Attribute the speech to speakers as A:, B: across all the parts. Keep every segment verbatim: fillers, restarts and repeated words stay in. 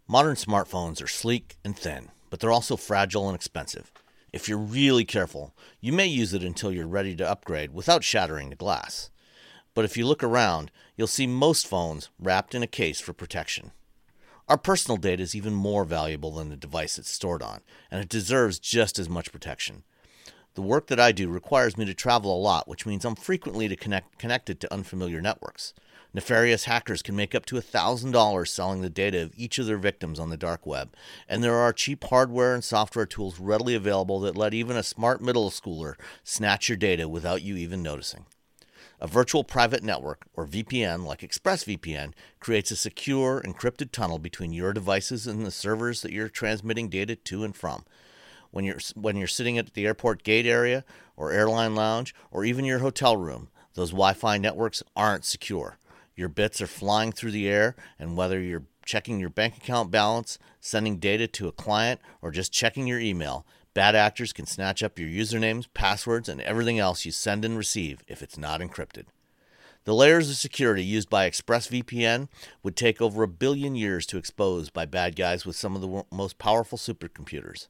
A: Modern smartphones are sleek and thin, but they're also fragile and expensive. If you're really careful, you may use it until you're ready to upgrade without shattering the glass. But if you look around, you'll see most phones wrapped in a case for protection. Our personal data is even more valuable than the device it's stored on, and it deserves just as much protection. The work that I do requires me to travel a lot, which means I'm frequently to connect, connected to unfamiliar networks. Nefarious hackers can make up to one thousand dollars selling the data of each of their victims on the dark web, and there are cheap hardware and software tools readily available that let even a smart middle schooler snatch your data without you even noticing. A virtual private network, or V P N, like ExpressVPN, creates a secure, encrypted tunnel between your devices and the servers that you're transmitting data to and from. When you're when you're sitting at the airport gate area, or airline lounge, or even your hotel room, those Wi-Fi networks aren't secure. Your bits are flying through the air, and whether you're checking your bank account balance, sending data to a client, or just checking your email, bad actors can snatch up your usernames, passwords, and everything else you send and receive if it's not encrypted. The layers of security used by ExpressVPN would take over a billion years to expose by bad guys with some of the most powerful supercomputers.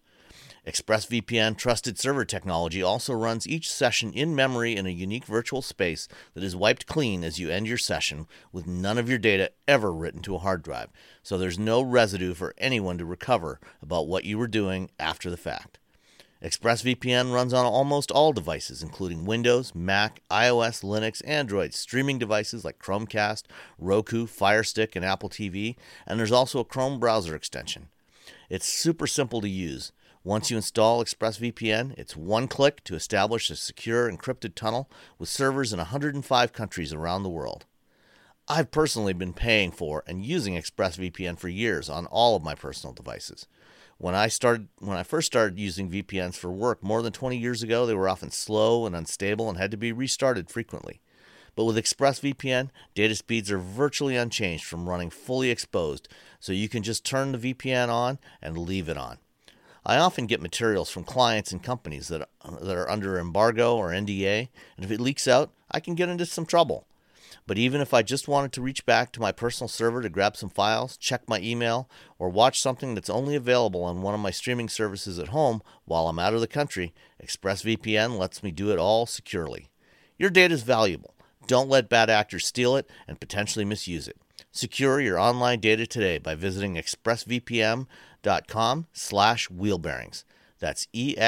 A: ExpressVPN trusted server technology also runs each session in memory in a unique virtual space that is wiped clean as you end your session, with none of your data ever written to a hard drive, so there's no residue for anyone to recover about what you were doing after the fact. ExpressVPN runs on almost all devices, including Windows, Mac, iOS, Linux, Android, streaming devices like Chromecast, Roku, Fire Stick, and Apple T V, and there's also a Chrome browser extension. It's super simple to use. Once you install ExpressVPN, it's one click to establish a secure encrypted tunnel with servers in one hundred five countries around the world. I've personally been paying for and using ExpressVPN for years on all of my personal devices. When I started, when I first started using V P Ns for work more than twenty years ago, they were often slow and unstable and had to be restarted frequently. But with ExpressVPN, data speeds are virtually unchanged from running fully exposed, so you can just turn the V P N on and leave it on. I often get materials from clients and companies that that are under embargo or N D A, and if it leaks out, I can get into some trouble. But even if I just wanted to reach back to my personal server to grab some files, check my email, or watch something that's only available on one of my streaming services at home while I'm out of the country, ExpressVPN lets me do it all securely. Your data is valuable. Don't let bad actors steal it and potentially misuse it. Secure your online data today by visiting expressvpn.com slash wheelbearings. That's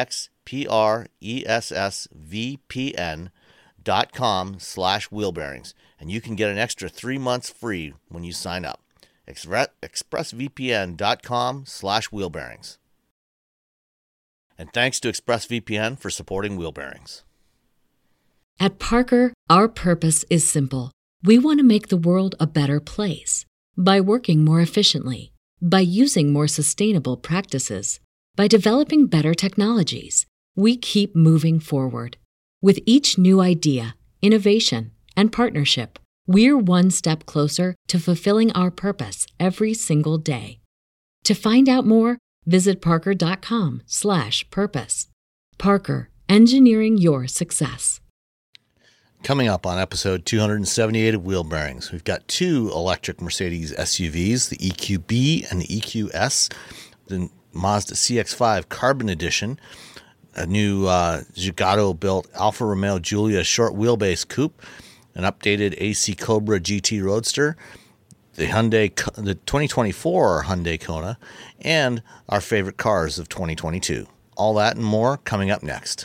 A: E-X-P-R-E-S-S-V-P-N dot com slash wheelbearings. And you can get an extra three months free when you sign up. expressvpn.com slash wheelbearings. And thanks to ExpressVPN for supporting Wheelbearings.
B: At Parker, our purpose is simple. We want to make the world a better place by working more efficiently, by using more sustainable practices, by developing better technologies. We keep moving forward. With each new idea, innovation, and partnership, we're one step closer to fulfilling our purpose every single day. To find out more, visit parker.com slash purpose. Parker, engineering your success.
A: Coming up on episode two hundred seventy-eight of Wheel Bearings, we've got two electric Mercedes S U Vs, the E Q B and the E Q S, the Mazda C X five Carbon Edition, a new uh, Zagato-built Alfa Romeo Giulia short wheelbase coupe, an updated A C Cobra G T Roadster, the Hyundai, the twenty twenty-four Hyundai Kona, and our favorite cars of twenty twenty-two. All that and more coming up next.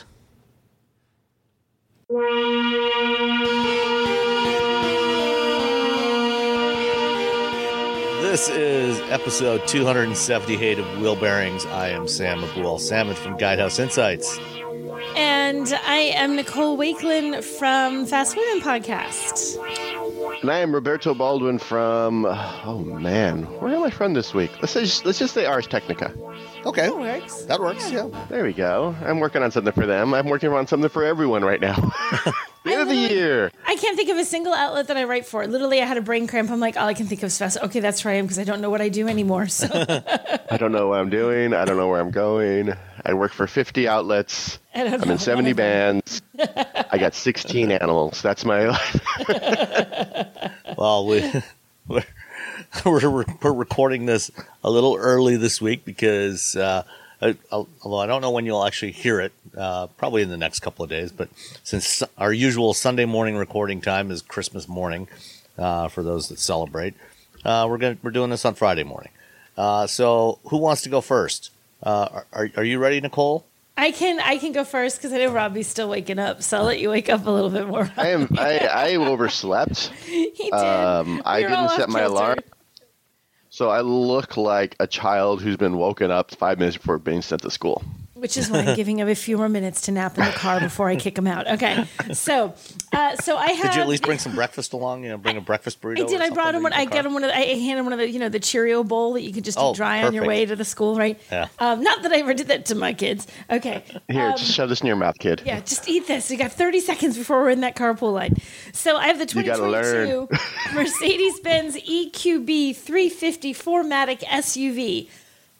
A: This is episode two hundred seventy-eight of Wheel Bearings. I am Sam Abuel Salmon from Guidehouse Insights.
C: And I am Nicole Wakelin from Fast Women Podcast.
D: And I am Roberto Baldwin from, oh man, where am I from this week? Let's just, let's just say Ars Technica.
A: Okay.
C: That works.
A: That works, yeah. yeah.
D: There we go. I'm working on something for them. I'm working on something for everyone right now. The end of the year.
C: I can't think of a single outlet that I write for. Literally, I had a brain cramp. I'm like, all I can think of is Fast. Okay, that's where I am because I don't know what I do anymore. So
D: I don't know what I'm doing. I don't know where I'm going. I work for fifty outlets.
C: I don't
D: I'm
C: know
D: in seventy bands. I got sixteen animals. That's my life.
A: Well, we, we're, we're we're recording this a little early this week because uh, I, although I don't know when you'll actually hear it, uh, probably in the next couple of days. But since our usual Sunday morning recording time is Christmas morning uh, for those that celebrate, uh, we're going we're doing this on Friday morning. Uh, so who wants to go first? Uh, are are you ready, Nicole?
C: I can I can go first because I know Robbie's still waking up, so I'll let you wake up a little bit more.
D: I am I, I overslept.
C: He did.
D: Um,
C: We
D: I
C: were all
D: didn't set
C: off
D: my
C: kilter.
D: alarm, so I look like a child who's been woken up five minutes before being sent to school.
C: Which is why I'm giving him a few more minutes to nap in the car before I kick him out. Okay, so uh, so I have.
A: Did you at least bring some breakfast along? You know, bring a breakfast burrito.
C: I did.
A: or
C: I brought
A: something
C: him
A: to
C: one.
A: your
C: I
A: car?
C: got him one of. The, I handed him one of the, you know, the Cheerio bowl that you could just
A: Oh,
C: eat dry on your
A: perfect.
C: way to the school, right?
A: Yeah.
C: Um, not that I ever did that to my kids. Okay.
D: Here,
C: Um,
D: just shove this in your mouth, kid.
C: Yeah, just eat this. You got thirty seconds before we're in that carpool line. So I have the
D: You gotta
C: twenty twenty-two Mercedes-Benz E Q B three fifty four matic S U V.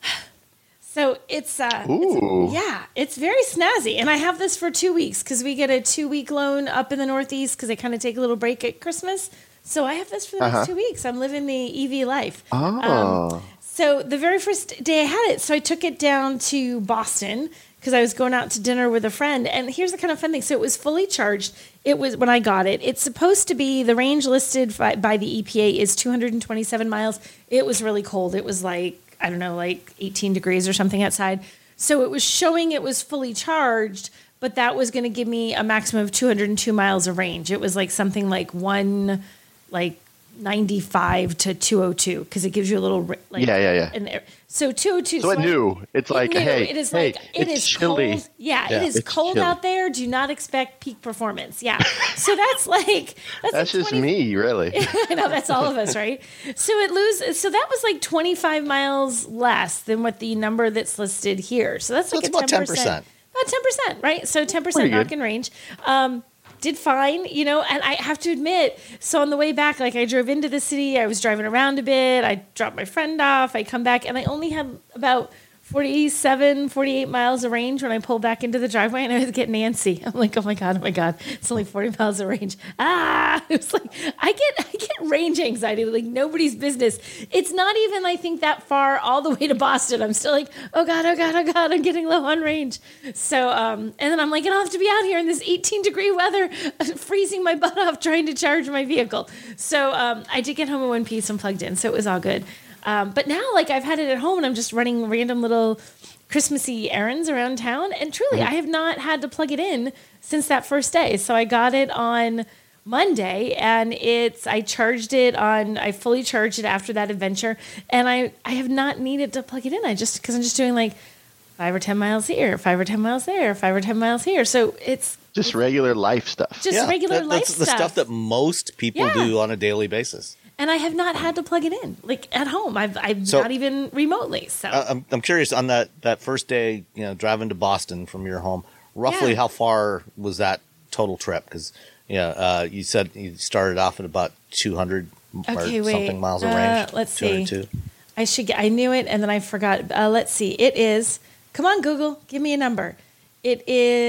C: So it's, uh,
D: Ooh.
C: it's yeah, it's very snazzy, and I have this for two weeks because we get a two week loan up in the Northeast because they kind of take a little break at Christmas. So I have this for the
D: Uh-huh.
C: next two weeks. I'm living the E V life.
D: Oh.
C: So the very first day I had it, so I took it down to Boston because I was going out to dinner with a friend. And here's the kind of fun thing. So it was fully charged. It was when I got it. It's supposed to be, the range listed by, by the E P A is two hundred twenty-seven miles. It was really cold. It was like, I don't know, like eighteen degrees or something outside. So it was showing it was fully charged, but that was going to give me a maximum of two hundred two miles of range. It was like something like one, like ninety-five to two oh two because it gives you a little ra- like
D: Yeah, yeah, yeah.
C: and so two oh two.
D: So it
C: I-
D: knew. It's
C: it
D: like,
C: knew.
D: hey,
C: it is
D: hey,
C: like it
D: it's
C: is
D: chilly.
C: cold. Yeah,
A: Yeah.
C: it is
D: It's
C: cold
D: chilly.
C: out there. Do not expect peak performance. Yeah, so that's like that's,
D: That's
C: like
D: just
C: twenty
D: me, really.
C: I know that's all of us, right? So it lose. So that was like twenty-five miles less than what the number that's listed here. So that's
A: So
C: like
A: it's
C: a
A: about
C: ten
A: ten
C: percent.
A: percent.
C: About ten percent, right? So ten percent
D: Pretty good.
C: knock in range. Um, did fine, you know, and I have to admit, so on the way back, like I drove into the city, I was driving around a bit, I dropped my friend off, I come back, and I only had about forty-seven, forty-eight miles of range when I pulled back into the driveway, and I was getting antsy. I'm like, oh my God, oh my God, it's only forty miles of range. Ah, it was like, I get, I get range anxiety, like nobody's business. It's not even, I think, that far all the way to Boston. I'm still like, oh God, oh God, oh God, I'm getting low on range. So, um, and then I'm like, I don't have to be out here in this eighteen degree weather, freezing my butt off trying to charge my vehicle. So um, I did get home in one piece and plugged in, so it was all good. Um, but now, like, I've had it at home and I'm just running random little Christmassy errands around town. And truly, I have not had to plug it in since that first day. So I got it on Monday and it's, I charged it on, I fully charged it after that adventure. And I, I have not needed to plug it in. I just, because I'm just doing like five or ten miles here, five or ten miles there, five or ten miles here. So it's
D: Just regular life stuff.
C: just regular
A: that-
C: life
A: that's the
C: stuff.
A: stuff that most people
C: Yeah.
A: do on a daily basis.
C: And I have not had to plug it in, like at home. I've, I've
A: So-
C: not even remotely. So
A: Uh, I'm I'm curious on that that first day, you know, driving to Boston from your home. Roughly,
C: Yeah.
A: how far was that total trip? Because yeah, uh, you said you started off at about two hundred
C: Okay,
A: or
C: wait.
A: something miles of
C: Uh,
A: range.
C: let's see.
A: two hundred two.
C: I should get, I knew it and then I forgot. Uh, let's see. It is, come on, Google, give me a number. It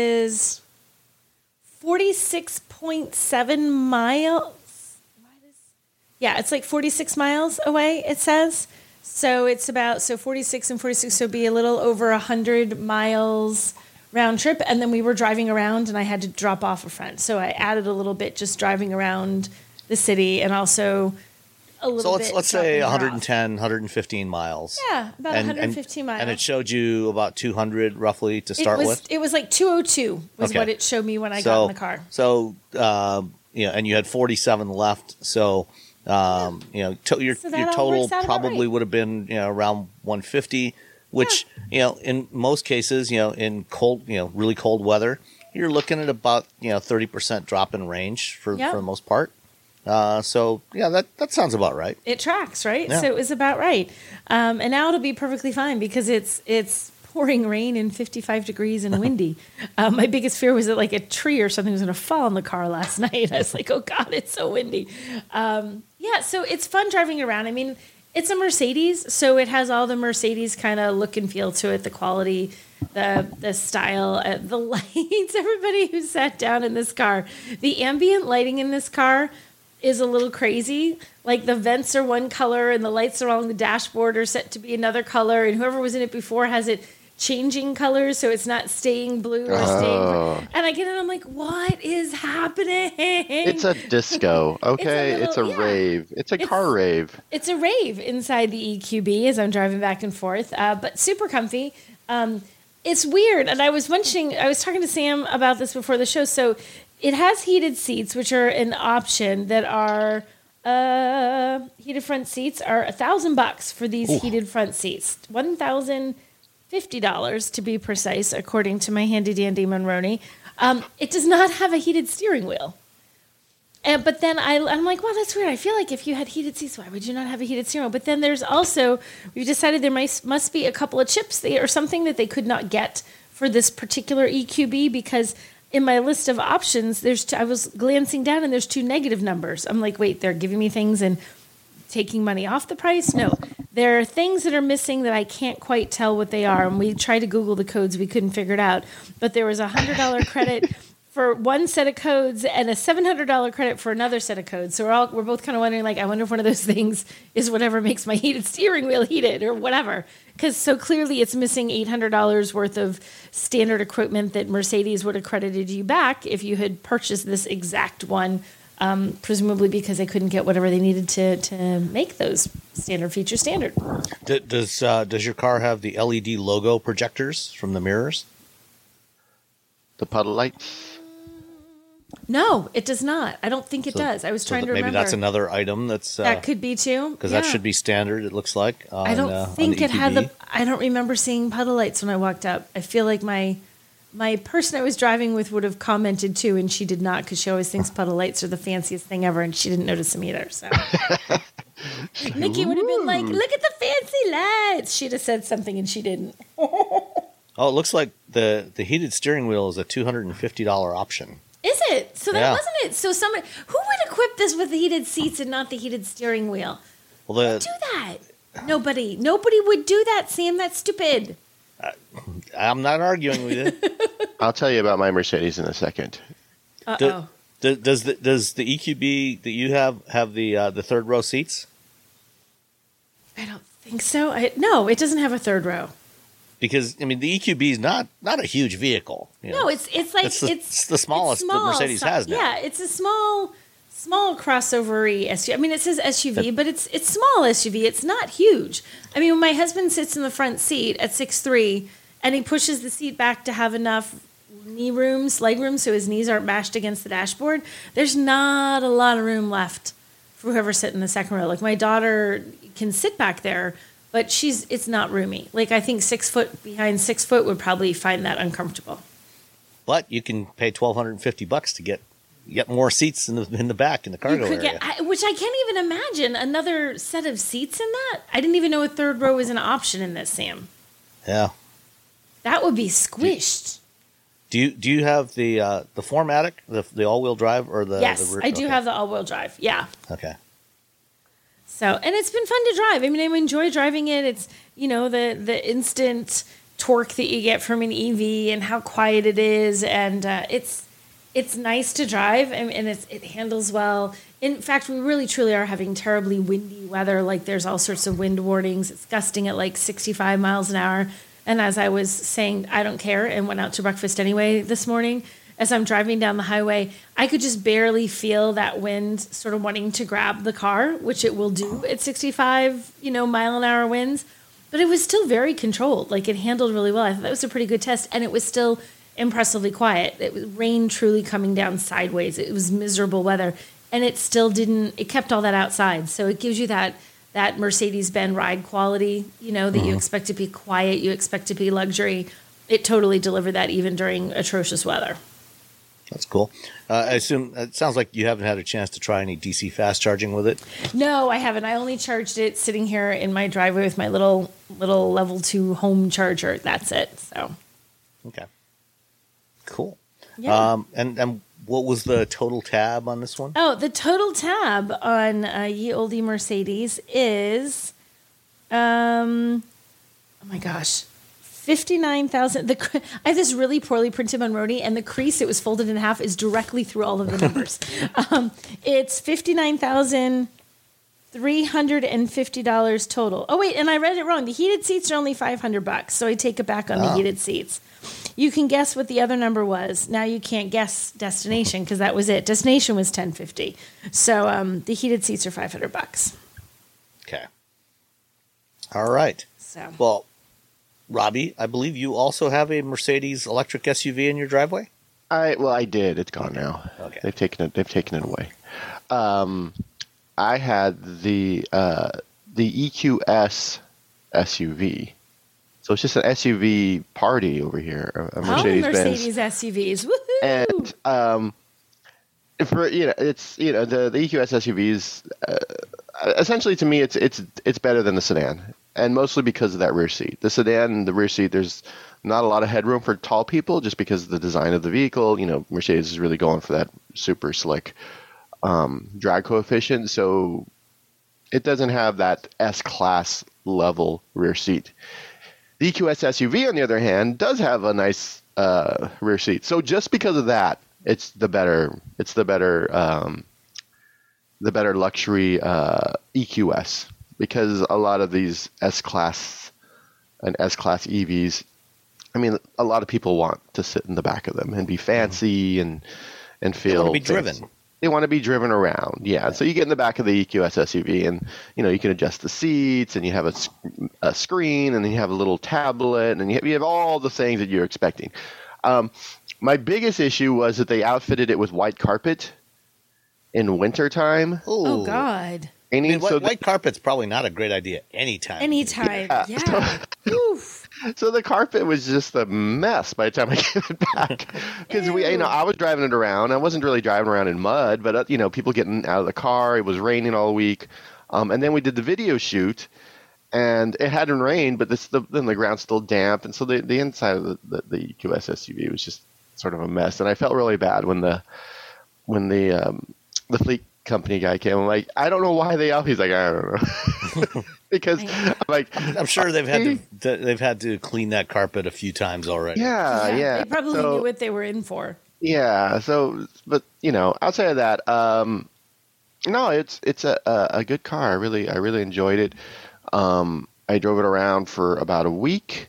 C: is forty-six point seven miles. Yeah, it's like forty-six miles away, it says. So it's about, so forty-six and forty-six, so it'd be a little over one hundred miles round trip. And then we were driving around and I had to drop off a friend. So I added a little bit just driving around the city and also a little
A: So let's
C: bit.
A: let's say
C: dropping her off.
A: one ten, one hundred fifteen miles.
C: Yeah, about
A: And-
C: one hundred
A: and-
C: fifteen miles.
A: And it showed you about two hundred roughly to
C: It
A: start
C: was,
A: with.
C: It was like two oh two was
A: Okay.
C: what it showed me when I
A: so,
C: got in the car.
A: So, um, you know, and you had forty-seven left. So, um, you know, to, your,
C: So that
A: your
C: all
A: total
C: works out about
A: probably
C: right.
A: would have been, you know, around one fifty, which, you know, in most cases, you know, in cold, you know, really cold weather, you're looking at about, you know, thirty percent drop in range for,
C: Yep.
A: for the most part. Uh, so, yeah, that, that sounds about right.
C: It tracks, right?
A: Yeah.
C: So it was about right. Um, and now it'll be perfectly fine because it's it's pouring rain and fifty-five degrees and windy. um, my biggest fear was that like a tree or something was going to fall in the car last night. I was like, oh God, it's so windy. Um, yeah, so it's fun driving around. I mean, it's a Mercedes, so it has all the Mercedes kind of look and feel to it, the quality, the the style, uh, the lights. Everybody who sat down in this car, the ambient lighting in this car is a little crazy. Like the vents are one color and the lights along the dashboard are set to be another color, and whoever was in it before has it changing colors, so it's not staying blue or
D: Oh.
C: staying. And I get it, I'm like, what is happening?
D: It's a disco, okay? It's a,
C: little- yeah.
D: rave. It's a
C: It's-
D: car rave.
C: It's a rave inside the E Q B as I'm driving back and forth, uh, but super comfy. Um, it's weird, and I was mentioning, I was talking to Sam about this before the show. So it has heated seats, which are an option that are uh, heated front seats are a thousand bucks for these
A: Ooh.
C: heated front seats, one thousand fifty dollars to be precise, according to my handy dandy Monroney. Um, it does not have a heated steering wheel. And, but then I, I'm like, wow, that's weird. I feel like if you had heated seats, why would you not have a heated steering wheel? But then there's also, we've decided there might, must be a couple of chips they, or something that they could not get for this particular E Q B, because in my list of options, there's two, I was glancing down and there's two negative numbers. I'm like, wait, they're giving me things and taking money off the price? No, there are things that are missing that I can't quite tell what they are. And we tried to Google the codes, we couldn't figure it out. But there was a hundred dollar credit for one set of codes and a seven hundred dollar credit for another set of codes. So we're all we're both kind of wondering, like, I wonder if one of those things is whatever makes my heated steering wheel heated or whatever. Because so clearly it's missing eight hundred dollars worth of standard equipment that Mercedes would have credited you back if you had purchased this exact one. Um, presumably because they couldn't get whatever they needed to, to make those standard features standard.
A: D- does uh, does your car have the L E D logo projectors from the mirrors?
D: The puddle lights.
C: No, it does not. I don't think it
A: So-
C: does. I was
A: so
C: trying
A: that
C: to
A: maybe
C: remember.
A: that's another item that's
C: that
A: uh,
C: could be too.
A: because
C: Yeah.
A: that should be standard. It looks like. On,
C: I don't
A: uh, on
C: think
A: the
C: it had
A: E Q B.
C: the. I don't remember seeing puddle lights when I walked up. I feel like my my person I was driving with would have commented too, and she did not, because she always thinks puddle lights are the fanciest thing ever, and she didn't notice them either. So Nikki would have been like, "Look at the fancy lights." She'd have said something, and she didn't.
A: Oh, it looks like the the heated steering wheel is a two hundred and fifty dollar option.
C: Is it? So that
A: Yeah.
C: wasn't it. So somebody who would equip this with the heated seats and not the heated steering wheel?
A: Well, the
C: Do that. Nobody. Nobody would do that, Sam. That's stupid.
A: I'm not arguing with you.
D: I'll tell you about my Mercedes in a second.
C: Uh
A: Do-
C: oh.
A: Do- Does the does the E Q B that you have have the uh, the third row seats?
C: I don't think so. I, no, it doesn't have a third row.
A: Because I mean, the E Q B is not not a huge vehicle. You know?
C: No, it's it's like
A: It's
C: it's
A: the- it's the smallest that
C: small,
A: Mercedes
C: so-
A: has now.
C: Yeah, it's a small small crossover-y S U V. I mean, it says S U V, but it's it's small S U V. It's not huge. I mean, when my husband sits in the front seat at six three and he pushes the seat back to have enough knee rooms, leg room, so his knees aren't bashed against the dashboard, there's not a lot of room left for whoever's sitting in the second row. Like my daughter can sit back there, but she's it's not roomy. Like I think six foot behind six foot would probably find that uncomfortable.
A: But you can pay twelve hundred and fifty bucks to get get more seats in the in the back in the cargo
C: You could
A: area.
C: get, I, which I can't even imagine another set of seats in that. I didn't even know a third row was an option in this, Sam.
A: Yeah.
C: That would be squished.
A: Do you do you have the uh, the Formatic, the the all wheel drive, or the
C: yes,
A: the rear-
C: I do
A: okay.
C: have the all-wheel drive. Yeah.
A: Okay.
C: So, and it's been fun to drive. I mean, I enjoy driving it. It's, you know, the the instant torque that you get from an E V and how quiet it is, and uh, it's it's nice to drive, and, and it's, it handles well. In fact, we really truly are having terribly windy weather. Like there's all sorts of wind warnings. It's gusting at like sixty-five miles an hour. And as I was saying, I don't care, and went out to breakfast anyway this morning. As I'm driving down the highway, I could just barely feel that wind sort of wanting to grab the car, which it will do at sixty-five, you know, mile an hour winds. But it was still very controlled. Like it handled really well. I thought that was a pretty good test, and it was still impressively quiet. It was rain truly coming down sideways. It was miserable weather, and it still didn't. It kept all that outside, so it gives you that that Mercedes-Benz ride quality. You know that you expect to be quiet, you expect to be luxury. It totally delivered that even during atrocious weather.
A: That's cool. Uh, I assume it sounds like you haven't had a chance to try any D C fast charging with it.
C: No, I haven't. I only charged it sitting here in my driveway with my little little level two home charger. That's it. So
A: Okay. Cool.
C: yeah.
A: Um, and and what was the total tab on this one?
C: Oh, the total tab on uh, Ye Olde Mercedes is, um, oh my gosh, fifty-nine thousand. The cr- I have this really poorly printed Monroney, and the crease, it was folded in half, is directly through all of the numbers. um, it's fifty-nine thousand three hundred fifty dollars total. Oh, wait, and I read it wrong. The heated seats are only five hundred bucks, so I take it back on oh. the heated seats. You can guess what the other number was. Now you can't guess destination because that was it. Destination was ten fifty. So um, the heated seats are five hundred bucks.
A: Okay. All right.
C: So
A: well, Robbie, I believe you also have a Mercedes electric S U V in your driveway.
D: I well, I did. It's gone now.
A: Okay.
D: They've taken it. They've taken it away. Um, I had the uh, the E Q S S U V. So it's just an S U V party over here, a Mercedes
C: oh,
D: Benz.
C: Mercedes S U Vs, woohoo!
D: And um, for you know, it's you know the, the E Q S S U Vs. Uh, essentially, to me, it's it's it's better than the sedan, and mostly because of that rear seat. The sedan, the rear seat, there's not a lot of headroom for tall people, just because of the design of the vehicle. You know, Mercedes is really going for that super slick um, drag coefficient, so it doesn't have that S-Class level rear seat. The E Q S S U V, on the other hand, does have a nice uh, rear seat. So just because of that, it's the better. It's the better. Um, the better luxury uh, E Q S, because a lot of these S-Class and S-Class E Vs, I mean, a lot of people want to sit in the back of them and be fancy mm-hmm. and and feel.
A: They want to be
D: fancy.
A: driven.
D: They want to be driven around, yeah. Right. So you get in the back of the E Q S S U V, and you know you can adjust the seats, and you have a, a screen, and then you have a little tablet, and you have, you have all the things that you're expecting. Um, my biggest issue was that they outfitted it with white carpet in wintertime.
C: Oh God!
A: I mean, so white, the, white carpet's probably not a great idea anytime.
C: Anytime, yeah. yeah. Oof.
D: So the carpet was just a mess by the time I gave it back, because we, you know, I was driving it around. I wasn't really driving around in mud, but uh, you know, people getting out of the car. It was raining all week, um, and then we did the video shoot, and it hadn't rained, but this, the, then the ground's still damp, and so the, the inside of the, the, the E Q S S U V was just sort of a mess, and I felt really bad when the when the um, the fleet company guy came. I'm like, I don't know why they out. He's like, I don't know. Because I'm like,
A: I'm sure they've had to they've had to clean that carpet a few times already.
D: Yeah, yeah. yeah.
C: They probably so, knew what they were in for.
D: Yeah. So, but you know, outside of that, um, no, it's it's a, a a good car. I really I really enjoyed it. Um, I drove it around for about a week,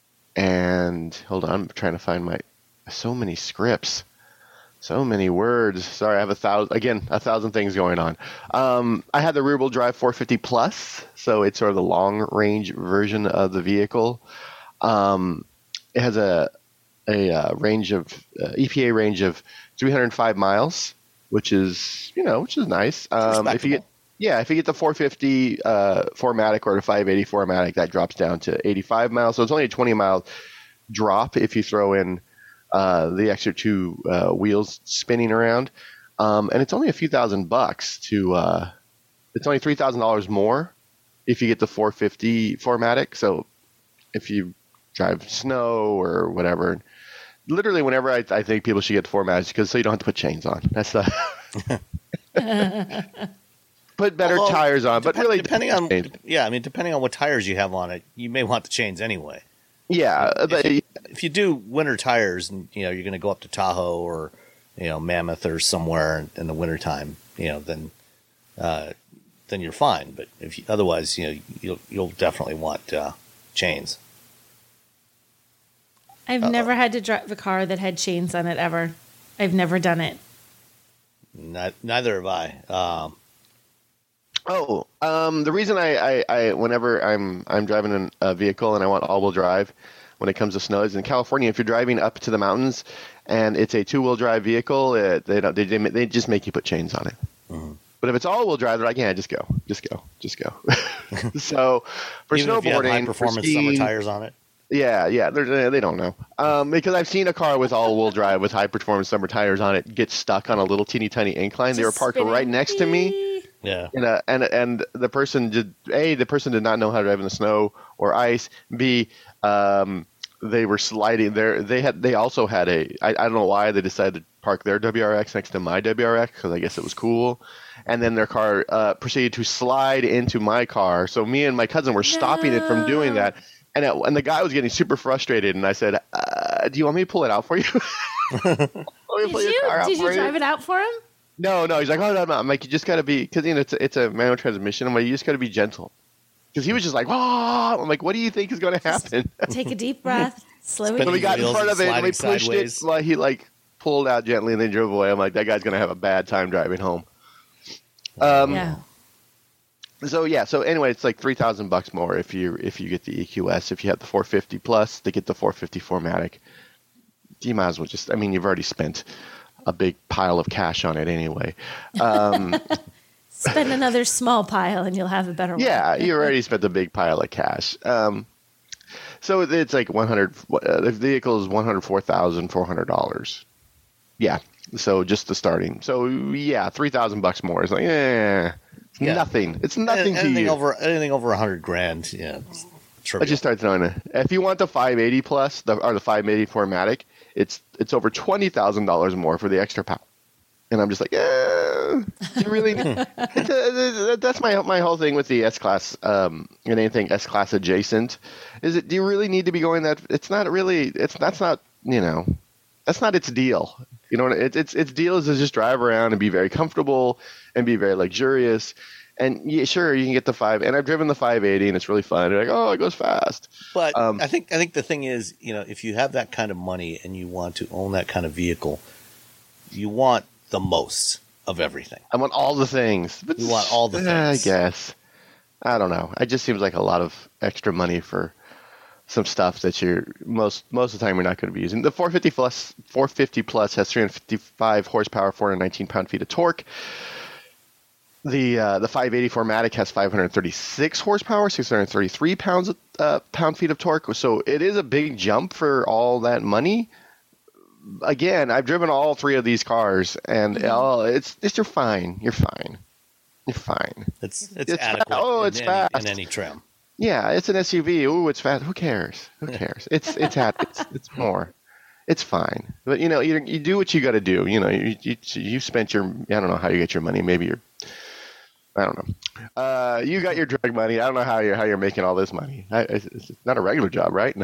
D: and hold on, I'm trying to find my so many scripts. So many words. Sorry, I have a thousand, again, a thousand things going on. Um, I had the rear-wheel drive four fifty plus, so it's sort of the long-range version of the vehicle. Um, it has a a uh, range of uh, E P A range of three hundred five miles, which is you know which is nice. Um, if you get yeah, if you get the four fifty uh, four matic or the five eighty four matic, that drops down to eighty-five miles. So it's only a twenty mile drop if you throw in Uh, the extra two uh, wheels spinning around, um, and it's only a few thousand bucks to. Uh, it's only three thousand dollars more if you get the four fifty four matic. So if you drive snow or whatever, literally whenever I, I think people should get the four matic, because so you don't have to put chains on. That's the put better Although, tires on, but really
A: depending on chains. yeah, I mean depending on what tires you have on it, you may want the chains anyway.
D: Yeah,
A: if,
D: but,
A: you, if you do winter tires, and you know you're going to go up to Tahoe or you know Mammoth or somewhere in the wintertime, you know, then uh, then you're fine. But if you, otherwise, you know, you'll you'll definitely want uh, chains.
C: I've Uh-oh. never had to drive a car that had chains on it ever. I've never done it.
A: Not, neither have I. Um,
D: Oh, um, the reason I, I, I, whenever I'm I'm driving a vehicle and I want all-wheel drive, when it comes to snow, is in California. If you're driving up to the mountains and it's a two-wheel drive vehicle, it, they don't they they just make you put chains on it. Mm-hmm. But if it's all-wheel drive, they're like, yeah, just go, just go, just go. So for
A: Even
D: snowboarding,
A: if you have high-performance summer tires on it.
D: Yeah, yeah, they don't know um, because I've seen a car with all-wheel drive with high-performance summer tires on it get stuck on a little teeny tiny incline. Just they were parked spinning. right next to me.
A: Yeah,
D: and, uh, and and the person did a the person did not know how to drive in the snow or ice. B, um, they were sliding there. They had they also had a I, I don't know why they decided to park their W R X next to my W R X because I guess it was cool. And then their car uh, proceeded to slide into my car. So me and my cousin were stopping no. it from doing that. And it, and the guy was getting super frustrated, and I said, uh, "Do you want me to pull it out for you?" Want me to
C: Did
D: pull your
C: you?
D: car out
C: Did
D: for
C: you drive it out for him?
D: No, no. He's like, "Oh no, no." I'm like, "You just got to be," because you know it's a, it's a manual transmission. I'm like, "You just got to be gentle," because he was just like, "Oh!" I'm like, "What do you think is going to happen?"
C: Take a deep breath. Slow it
A: Spin
D: So we
C: down.
D: got in
A: Wheels
D: front of it, and we
A: sliding
D: pushed
A: sideways.
D: it. Like he like pulled out gently, and then drove away. I'm like, "That guy's going to have a bad time driving home." Um,
C: Yeah.
D: So yeah, so anyway, it's like three thousand bucks more if you if you get the E Q S. If you have the four fifty plus, to get the four fifty four Matic, you might as well just. I mean, you've already spent a big pile of cash on it anyway. Um,
C: Spend another small pile and you'll have a better one.
D: yeah, you already spent a big pile of cash. Um, so it's like one hundred. Uh, the vehicle is one hundred four thousand four hundred dollars. Yeah. So just the starting. So yeah, three thousand bucks more. It's like, eh, it's
A: Yeah.
D: nothing. It's nothing to
A: anything
D: you.
A: over anything over a hundred grand. Yeah, it's
D: I
A: trivial.
D: just started throwing it. If you want the five eighty plus, the, or the five eighty-four Matic, it's it's over twenty thousand dollars more for the extra power. And I'm just like, yeah, do you really? it's a, that's my my whole thing with the S class, um, and anything S class adjacent. Is it? Do you really need to be going that? It's not really. It's that's not. You know, that's not its deal. You know, it, its its deal is to just drive around and be very comfortable and be very luxurious. And yeah, sure, you can get the five. And I've driven the five eighty, and it's really fun. You're like, oh, it goes fast.
A: But
D: Um,
A: I think I think the thing is, you know, if you have that kind of money and you want to own that kind of vehicle, you want the most of everything.
D: I want all the things. But
A: You want all the
D: eh,
A: things.
D: I guess. I don't know. It just seems like a lot of extra money for some stuff that you're most most of the time you're not going to be using. The four fifty plus four fifty plus has three hundred fifty-five horsepower, four hundred nineteen pound-feet of torque. The uh, the five eighty-four Matic has five hundred thirty-six horsepower, six hundred thirty-three pounds of, uh, pound-feet of torque. So it is a big jump for all that money. Again, I've driven all three of these cars, and
C: Mm-hmm.
D: oh, it's it's you're fine. You're fine. You're fine.
A: It's it's,
D: It's
A: adequate.
D: fa- oh,
A: in
D: it's
A: any,
D: fast.
A: in any trim.
D: Yeah, it's an S U V. Ooh, it's fast. Who cares? Who cares? It's it's ha- it's, it's more. It's fine. But you know, you you do what you got to do. You know, you, you you spent your. I don't know how you get your money. Maybe you're. I don't know. Uh, you got your drug money. I don't know how you're how you're making all this money. I, it's, it's not a regular job, right?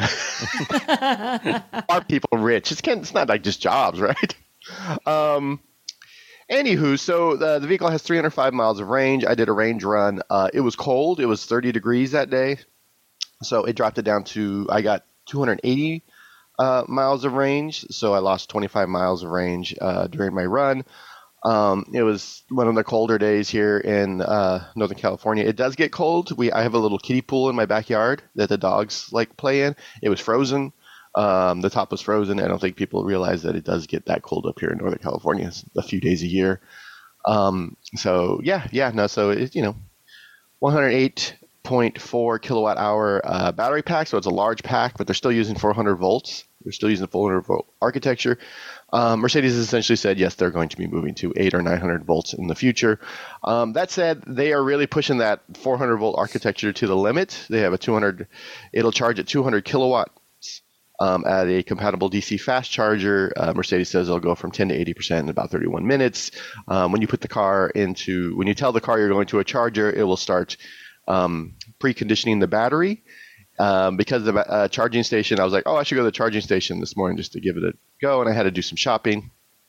D: Are people rich? It's can It's not like just jobs, right? Um. Anywho, so the, the vehicle has three hundred five miles of range. I did a range run. Uh, it was cold. It was thirty degrees that day. So it dropped it down to, I got two hundred eighty uh, miles of range. So I lost twenty-five miles of range uh, during my run. Um, it was one of the colder days here in uh, Northern California. It does get cold. We I have a little kiddie pool in my backyard that the dogs like play in. It was frozen. Um, the top was frozen. I don't think people realize that it does get that cold up here in Northern California. It's a few days a year. Um, so yeah, yeah, no. So it, you know, one hundred eight point four kilowatt hour uh, battery pack. So it's a large pack, but they're still using four hundred volts. They're still using the four hundred volt architecture. Um, Mercedes essentially said yes, they're going to be moving to eight or nine hundred volts in the future. Um, that said, they are really pushing that four hundred volt architecture to the limit. They have a two hundred. It'll charge at two hundred kilowatts um, at a compatible D C fast charger. Uh, Mercedes says it'll go from ten to eighty percent in about thirty-one minutes. Um, when you put the car into, when you tell the car you're going to a charger, it will start um, preconditioning the battery. Um, because of the uh, charging station, I was like, oh, I should go to the charging station this morning just to give it a go, and I had to do some shopping.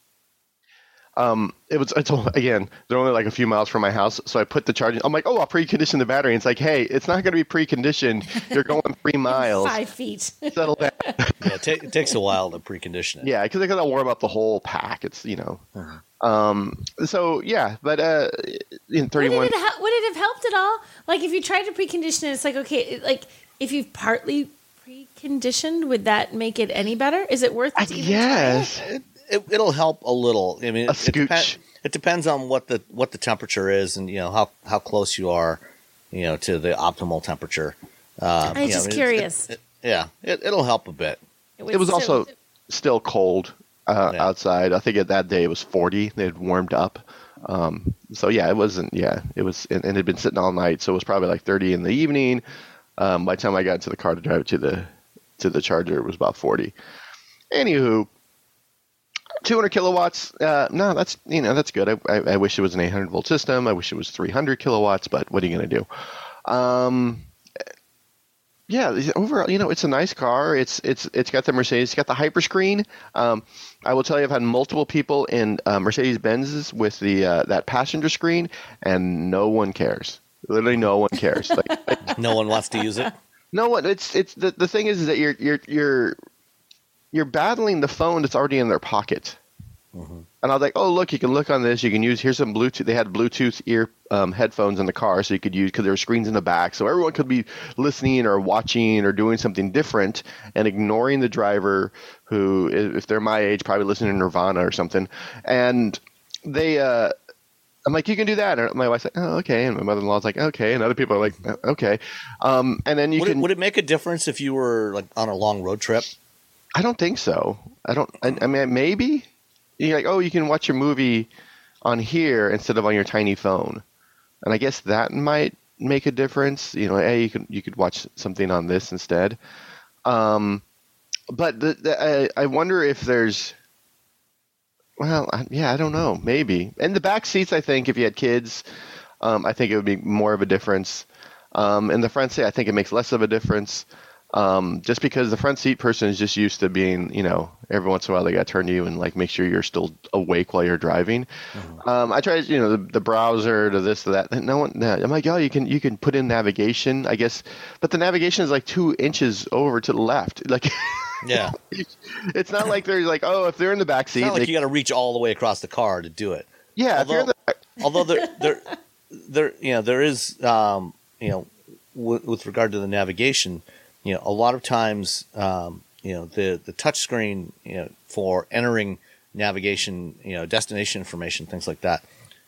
D: Um, it was, it's, again, they're only like a few miles from my house, so I put the charging. I'm like, oh, I'll precondition the battery. And it's like, hey, it's not going to be preconditioned. You're going three miles.
C: Five feet.
D: Settle down.
A: Yeah, it, ta- it takes a while to precondition it.
D: Yeah, because they got to warm up the whole pack. It's, you know. Um, so, yeah, but uh, in thirty-one.
C: Would it, ha- would it have helped at all? Like, if you tried to precondition it, it's like, okay, it- like, if you've partly preconditioned, would that make it any better? Is it worth it to even
D: Yes.
C: try it?
A: It, it, it'll help a little. I mean,
D: A
A: it, it, depen-
D: scooch.
A: it depends on what the what the temperature is, and you know how, how close you are, you know, to the optimal temperature. Um,
C: I'm
A: you know,
C: just
A: it-
C: curious.
A: it- it- yeah, it, it'll help a bit.
C: would
D: It was
C: still-
D: also still cold uh,
A: Yeah.
D: outside. I think at that day it was forty. They had warmed up. Um, so yeah, it wasn't. Yeah, it was, and, and it had been sitting all night. So it was probably like thirty in the evening. Um, by the time I got into the car to drive it to the to the charger, it was about forty. Anywho, two hundred kilowatts. Uh, no, that's you know that's good. I, I, I wish it was an eight hundred volt system. I wish it was three hundred kilowatts. But what are you gonna do? Um, Yeah, overall, you know, it's a nice car. It's it's it's got the Mercedes. It's got the Hyperscreen. Um, I will tell you, I've had multiple people in uh, Mercedes Benzes with the uh, that passenger screen, and no one cares. Literally, no one cares. Like, like,
A: No one wants to use it.
D: no one. It's it's the the thing is, is that you're you're you're you're battling the phone that's already in their pocket. Mm-hmm. And I was like, oh, look, you can look on this. You can use, here's some Bluetooth. They had Bluetooth ear um, headphones in the car, so you could use, because there were screens in the back. So everyone could be listening or watching or doing something different and ignoring the driver who, if they're my age, probably listening to Nirvana or something. And they, uh, I'm like, you can do that. And my wife's like, oh, okay. And my mother-in-law's like, okay. And other people are like, okay. Um, and then you
A: would
D: can.
A: It, would it make a difference if you were like on a long road trip?
D: I don't think so. I don't, I, I mean, maybe. You're like, oh, you can watch your movie on here instead of on your tiny phone, and I guess that might make a difference. You know, hey, you could you could watch something on this instead. Um, but the, the, I, I wonder if there's, well, I, yeah, I don't know, maybe. In the back seats, I think if you had kids, um, I think it would be more of a difference. Um, in the front seat, I think it makes less of a difference. Um, just because the front seat person is just used to being, you know, every once in a while they got to turn to you and like make sure you're still awake while you're driving. Mm-hmm. Um, I tried, you know, the, the browser to this to that. No one, no, I'm like, oh, you can you can put in navigation, I guess, but the navigation is like two inches over to the left. Like,
A: yeah,
D: it's not like they're like, oh, if they're in the back seat,
A: it's not like
D: they,
A: you got to reach all the way across the car to do it.
D: Yeah,
A: although,
D: if you're in the,
A: although there there there you know there is um, you know w- with regard to the navigation. You know, a lot of times, um, you know, the, the touch screen, you know, for entering navigation, you know, destination information, things like that,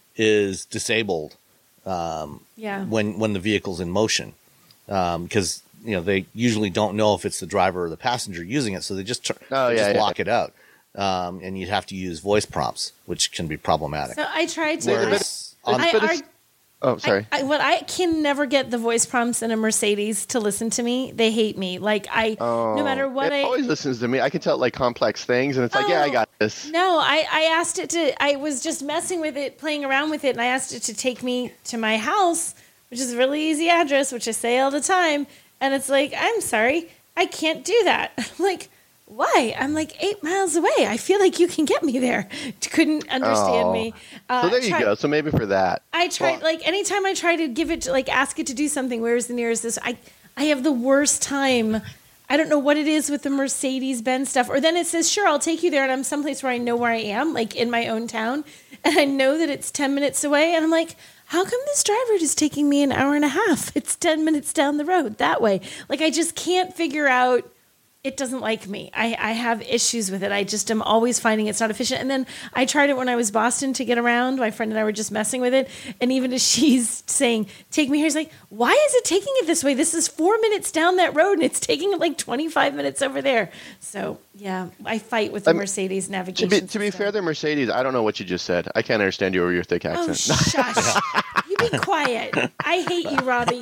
A: is disabled um,
C: yeah.
A: when when the vehicle's in motion, because um, you know they usually don't know if it's the driver or the passenger using it, so they just tr-
D: oh,
A: they
D: yeah,
A: just
D: yeah.
A: lock it out, um, and you'd have to use voice prompts, which can be problematic.
C: So I tried to.
A: Whereas
C: I,
A: on-
C: I,
D: but
C: I,
D: it's- Oh, sorry.
C: I, I, what I can never get the voice prompts in a Mercedes to listen to me. They hate me. Like I,
D: Oh,
C: no matter what
D: it
C: I
D: always listens to me. I can tell like complex things, and it's like, yeah, I
C: Oh,
D: got this.
C: No, I, I asked it to, I was just messing with it, playing around with it, and I asked it to take me to my house, which is a really easy address, which I say all the time. And it's like, I'm sorry, I can't do that. I'm like, why? I'm like eight miles away. I feel like you can get me there. Couldn't understand
D: Oh.
C: me. Uh,
D: So there you
C: try-
D: go. So maybe for that.
C: I tried, like, anytime I try to give it, to, like, ask it to do something, where's the nearest this? I, I have the worst time. I don't know what it is with the Mercedes-Benz stuff. Or then it says, sure, I'll take you there. And I'm someplace where I know where I am, like in my own town. And I know that it's ten minutes away. And I'm like, how come this driver is taking me an hour and a half? It's ten minutes down the road that way. Like, I just can't figure out. It doesn't like me. I, I have issues with it. I just am always finding it's not efficient. And then I tried it when I was Boston to get around. My friend and I were just messing with it. And even as she's saying, take me here, he's like, why is it taking it this way? This is four minutes down that road and it's taking it like twenty-five minutes over there. So, yeah, I fight with the
D: I'm-
C: Mercedes
D: To
C: navigation
D: be, to be
C: system.
D: fair, the Mercedes, I don't know what you just said. I can't understand you over your thick
C: Oh,
D: accent.
C: shush. You be quiet. I hate you, Robbie.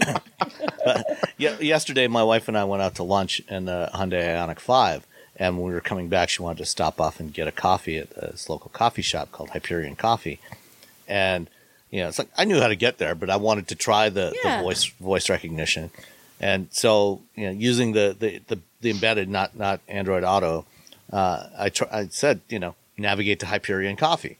A: Yeah, yesterday my wife and I went out to lunch in the Hyundai Ioniq five, and when we were coming back, she wanted to stop off and get a coffee at this local coffee shop called Hyperion Coffee. And you know, it's like I knew how to get there, but I wanted to try the,
C: Yeah.
A: the voice voice recognition. And so, you know, using the the, the, the embedded, not not Android Auto, uh, I tr- I said, you know, navigate to Hyperion Coffee,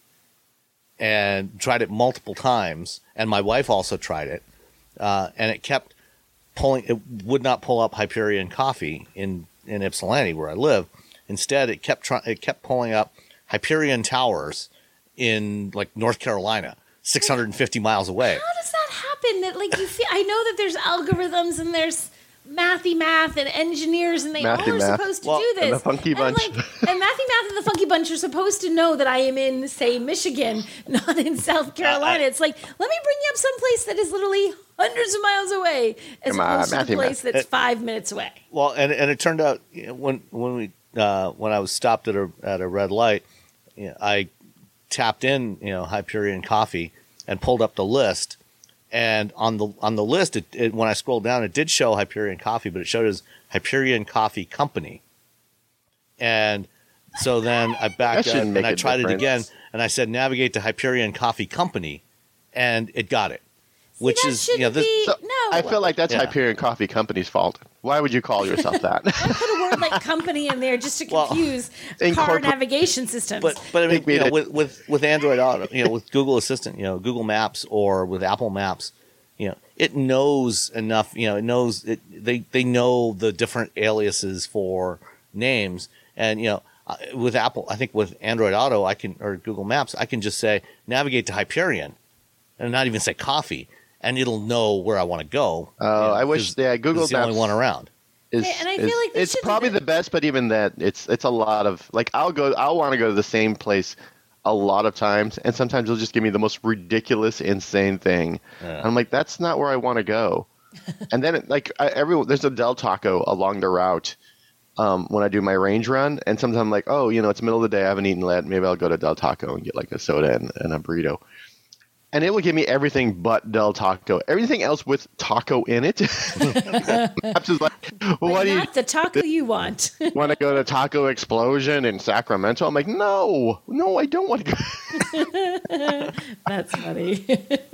A: and tried it multiple times. And my wife also tried it, uh, and it kept pulling. It would not pull up Hyperion Coffee in in Ypsilanti where I live. Instead, it kept trying. It kept pulling up Hyperion Towers in like North Carolina, six hundred fifty miles away.
C: How does that happen? That like you feel? I know that there's algorithms and there's mathy math and engineers and they
D: Mathy
C: all are
D: Math.
C: supposed to
A: Well,
C: do this.
D: and the Funky
C: And,
D: Bunch.
C: like, and mathy math and the Funky Bunch are supposed to know that I am in, say, Michigan, not in South Carolina. It's like, let me bring you up someplace that is literally hundreds of miles away, as
D: Come on,
C: opposed to
D: Mathy
C: the place
A: Math.
C: that's five minutes away.
A: Well, and and it turned out, you know, when when we uh, when I was stopped at a at a red light, you know, I tapped in, you know, Hyperion Coffee and pulled up the list. And on the on the list, it, it, when I scrolled down, it did show Hyperion Coffee, but it showed as Hyperion Coffee Company. And so then I backed
D: That
A: up
D: shouldn't
A: and
D: make
A: I
D: a
A: tried it
D: difference.
A: again, and I said navigate to Hyperion Coffee Company, and it got it. which
C: that
A: is, you know,
C: shouldn't
A: this,
C: be,
D: So,
C: no.
D: I feel like that's
A: Yeah.
D: Hyperion Coffee Company's fault. Why would you call yourself that?
C: Put a word like company in there just to
A: Well,
C: confuse car
D: incorporate-
C: navigation systems.
A: but but I mean,
D: Think we
A: you know,
D: did.
A: with, with with Android Auto, you know, with Google Assistant, you know, Google Maps or with Apple Maps, you know, it knows enough. You know, it knows it. They they know the different aliases for names, and you know, uh, with Apple, I think with Android Auto, I can or Google Maps, I can just say navigate to Hyperion, and not even say coffee, and it'll know where I want to go.
D: Oh,
A: you know,
D: I wish
A: 'cause
D: yeah, Google
A: it's the only
D: Maps
A: one around.
D: is,
C: Yeah, and I feel
D: is-
C: like they
D: it's
C: should do
D: probably
C: that.
D: the best, but even that, it's it's a lot of like I'll go, I'll want to go to the same place a lot of times, and sometimes they'll just give me the most ridiculous, insane thing.
A: Yeah.
D: I'm like, that's not where I want to go. And then it, like I, every there's a Del Taco along the route um, when I do my range run, and sometimes I'm like, oh, you know, it's the middle of the day, I haven't eaten yet, maybe I'll go to Del Taco and get like a soda and, and a burrito. And it will give me everything but Del Taco. Everything else with taco in it. I'm just like, well,
C: But
D: why do you
C: not the taco you want.
D: want to go to Taco Explosion in Sacramento? I'm like, no, no, I don't want to go.
C: That's funny.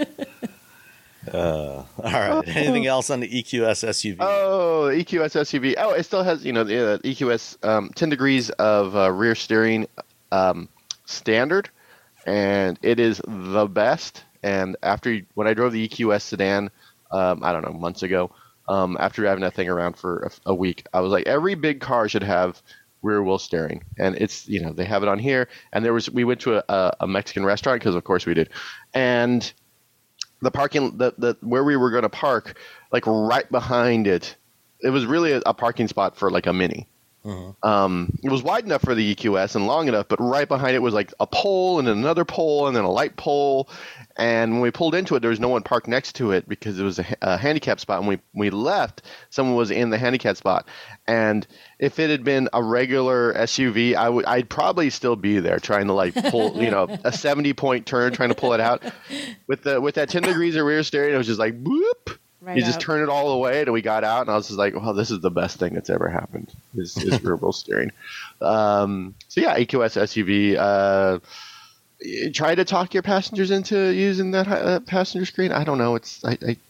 A: All right. Anything else on the E Q S S U V?
D: Oh, the E Q S S U V. Oh, it still has, you know, the uh, E Q S um, ten degrees of uh, rear steering um, standard, and it is the best. And after you- when I drove the E Q S sedan, um, I don't know, months ago, um, after having that thing around for a, a week, I was like, every big car should have rear wheel steering, and it's, you know, they have it on here. And there was, we went to a, a Mexican restaurant because of course we did, and the parking, the, the where we were going to park, like right behind it, it was really a, a parking spot for like a Mini. Um, it was wide enough for the E Q S and long enough, but right behind it was like a pole and then another pole and then a light pole. And when we pulled into it, there was no one parked next to it because it was a, a handicap spot. And we we left, someone was in the handicap spot. And if it had been a regular S U V, I would I'd probably still be there trying to like pull, you know, a seventy point turn trying to pull it out. With the with that ten degrees of rear steering, it was just like whoop.
C: Right
D: You just
C: up.
D: turn it all the way, and we got out, and I was just like, "Well, this is the best thing that's ever happened." Is, is rear wheel steering. Um, so yeah, E Q S S U V. Uh, y- try to talk your passengers into using that uh, passenger screen. I don't know. It's I, I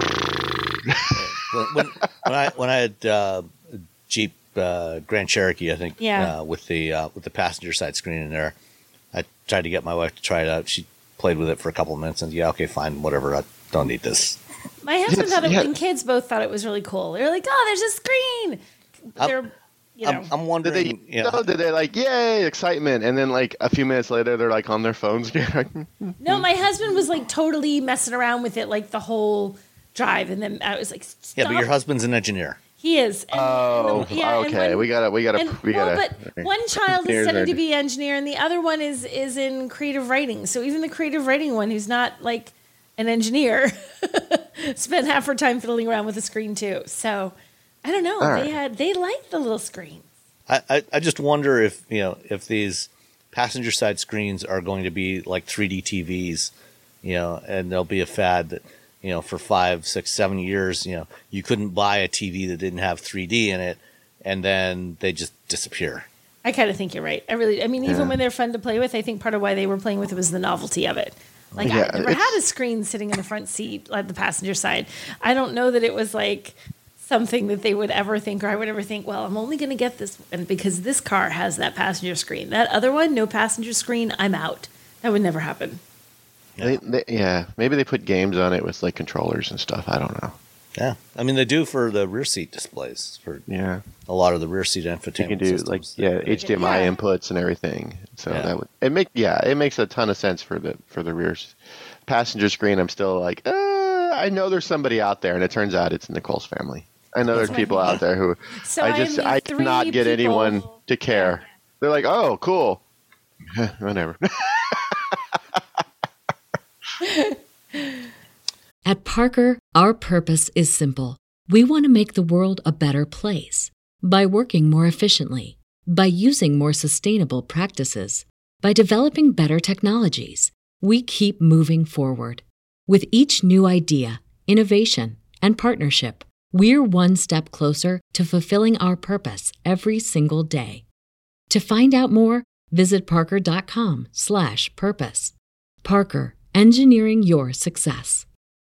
A: when, when, when I when I had uh, Jeep uh, Grand Cherokee, I think,
C: Yeah.
A: uh, with the uh, with the passenger side screen in there, I tried to get my wife to try it out. She played with it for a couple of minutes, and yeah, okay, fine, whatever. I don't need this.
C: My husband
D: Yes,
C: thought it,
D: yeah.
C: and kids both thought it was really cool. They were like, "Oh, there's a screen." But
A: I'm-
C: they're, you know,
A: I'm, I'm
D: did
A: wondering.
D: they
A: you know,
D: no, did they like yay excitement, and then like a few minutes later they're like on their phones again.
C: no. My husband was like totally messing around with it like the whole drive, and then I was like, Stop.
A: yeah, but your husband's an engineer.
C: He is. And,
D: Oh,
C: and the- yeah, and
D: okay.
C: when-
D: we gotta we gotta
C: And,
D: we
C: well,
D: gotta.
C: but one child is
D: Here's
C: studying
D: our-
C: to be an engineer, and the other one is is in creative writing. So even the creative writing one, who's not like an engineer, spent half her time fiddling around with the screen too. So I don't know.
D: All
C: They
D: right.
C: had they liked the little screen.
A: I, I, I just wonder if you know if these passenger side screens are going to be like three D T Vs, you know, and there'll be a fad that you know for five, six, seven years, you know, you couldn't buy a T V that didn't have three D in it, and then they just disappear.
C: I kind of think you're right. I really, I mean, even
D: Yeah.
C: when they're fun to play with, I think part of why they were playing with it was the novelty of it. Like
D: Yeah,
C: I never
D: it's-
C: had a screen sitting in the front seat at the passenger side. I don't know that it was like something that they would ever think, or I would ever think, well, I'm only going to get this one because this car has that passenger screen. That other one, no passenger screen, I'm out. That would never happen.
D: They, they, yeah, maybe they put games on it with like controllers and stuff. I don't know.
A: Yeah, I mean they do for the rear seat displays for
D: Yeah,
A: a lot of the rear seat infotainment
D: you can do
A: systems.
D: like yeah H D M I
C: Yeah.
D: inputs and everything. So
A: Yeah.
D: that would it make yeah it makes a ton of sense for the for the rear s- passenger screen. I'm still like uh, I know there's somebody out there, and it turns out it's Nicole's family. I know there's people out there who
C: So
D: I
C: I
D: just
C: am the
D: I
C: three
D: cannot get
C: people-
D: anyone to care. They're like, oh, cool, whatever.
B: At Parker, our purpose is simple. We want to make the world a better place by working more efficiently, by using more sustainable practices, by developing better technologies. We keep moving forward. With each new idea, innovation, and partnership, we're one step closer to fulfilling our purpose every single day. To find out more, visit parker.com slash purpose. Parker, engineering your success.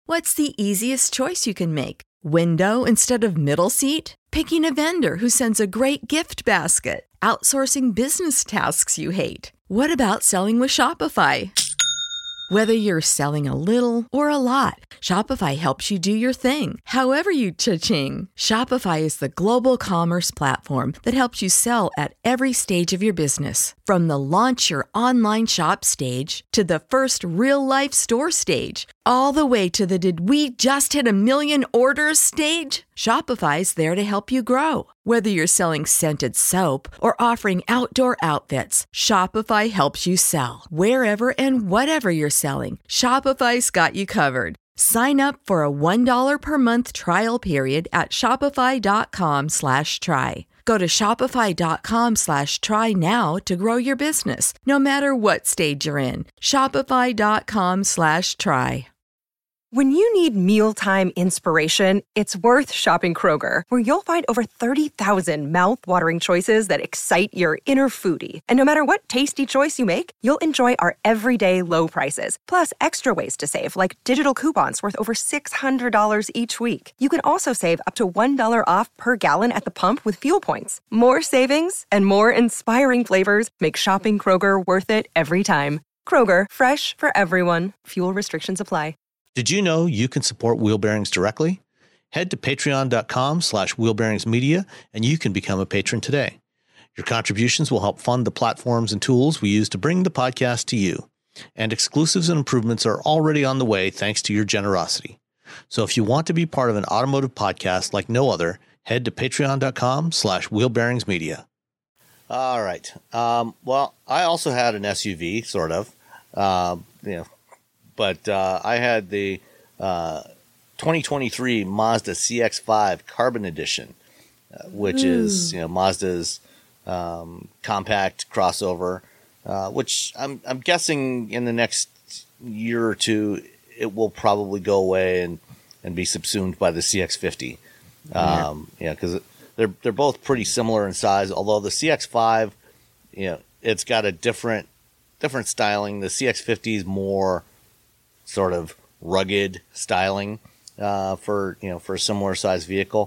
E: What's the easiest choice you can make? Window instead of middle seat? Picking a vendor who sends a great gift basket? Outsourcing business tasks you hate? What about selling with Shopify? Whether you're selling a little or a lot, Shopify helps you do your thing, however you cha-ching. Shopify is the global commerce platform that helps you sell at every stage of your business. From the launch your online shop stage to the first real-life store stage, all the way to the did we just hit a million orders stage. Shopify's there to help you grow. Whether you're selling scented soap or offering outdoor outfits, Shopify helps you sell. Wherever and whatever you're selling, Shopify's got you covered. Sign up for a one dollar per month trial period at shopify.com slash try. Go to shopify.com slash try now to grow your business, no matter what stage you're in. Shopify.com slash try.
F: When you need mealtime inspiration, it's worth shopping Kroger, where you'll find over thirty thousand mouth-watering choices that excite your inner foodie. And no matter what tasty choice you make, you'll enjoy our everyday low prices, plus extra ways to save, like digital coupons worth over six hundred dollars each week. You can also save up to one dollar off per gallon at the pump with fuel points. More savings and more inspiring flavors make shopping Kroger worth it every time. Kroger, fresh for everyone. Fuel restrictions apply.
A: Did you know you can support Wheel Bearings directly? Head to patreon.com slash wheelbearingsmedia and you can become a patron today. Your contributions will help fund the platforms and tools we use to bring the podcast to you. And exclusives and improvements are already on the way thanks to your generosity. So if you want to be part of an automotive podcast like no other, head to patreon.com slash wheelbearingsmedia. All right. Um, well, I also had an S U V, sort of. Um, you know, But uh, I had the uh, twenty twenty-three Mazda C X five Carbon Edition, uh, which mm. is you know Mazda's um, compact crossover, uh, which I'm I'm guessing in the next year or two it will probably go away and, and be subsumed by the C X fifty. Um, yeah, because they're they're both pretty similar in size. Although the C X five, you know, it's got a different different styling. The C X fifty is more sort of rugged styling uh, for you know for a similar size vehicle.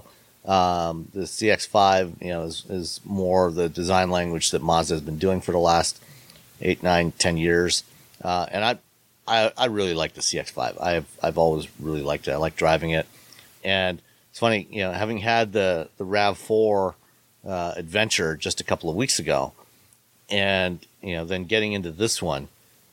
A: Um, the C X five you know is, is more the design language that Mazda has been doing for the last eight, nine, ten years. Uh, and I, I I really like the C X five. I've I've always really liked it. I like driving it. And it's funny, you know, having had the the RAV four uh, Adventure just a couple of weeks ago, and you know then getting into this one.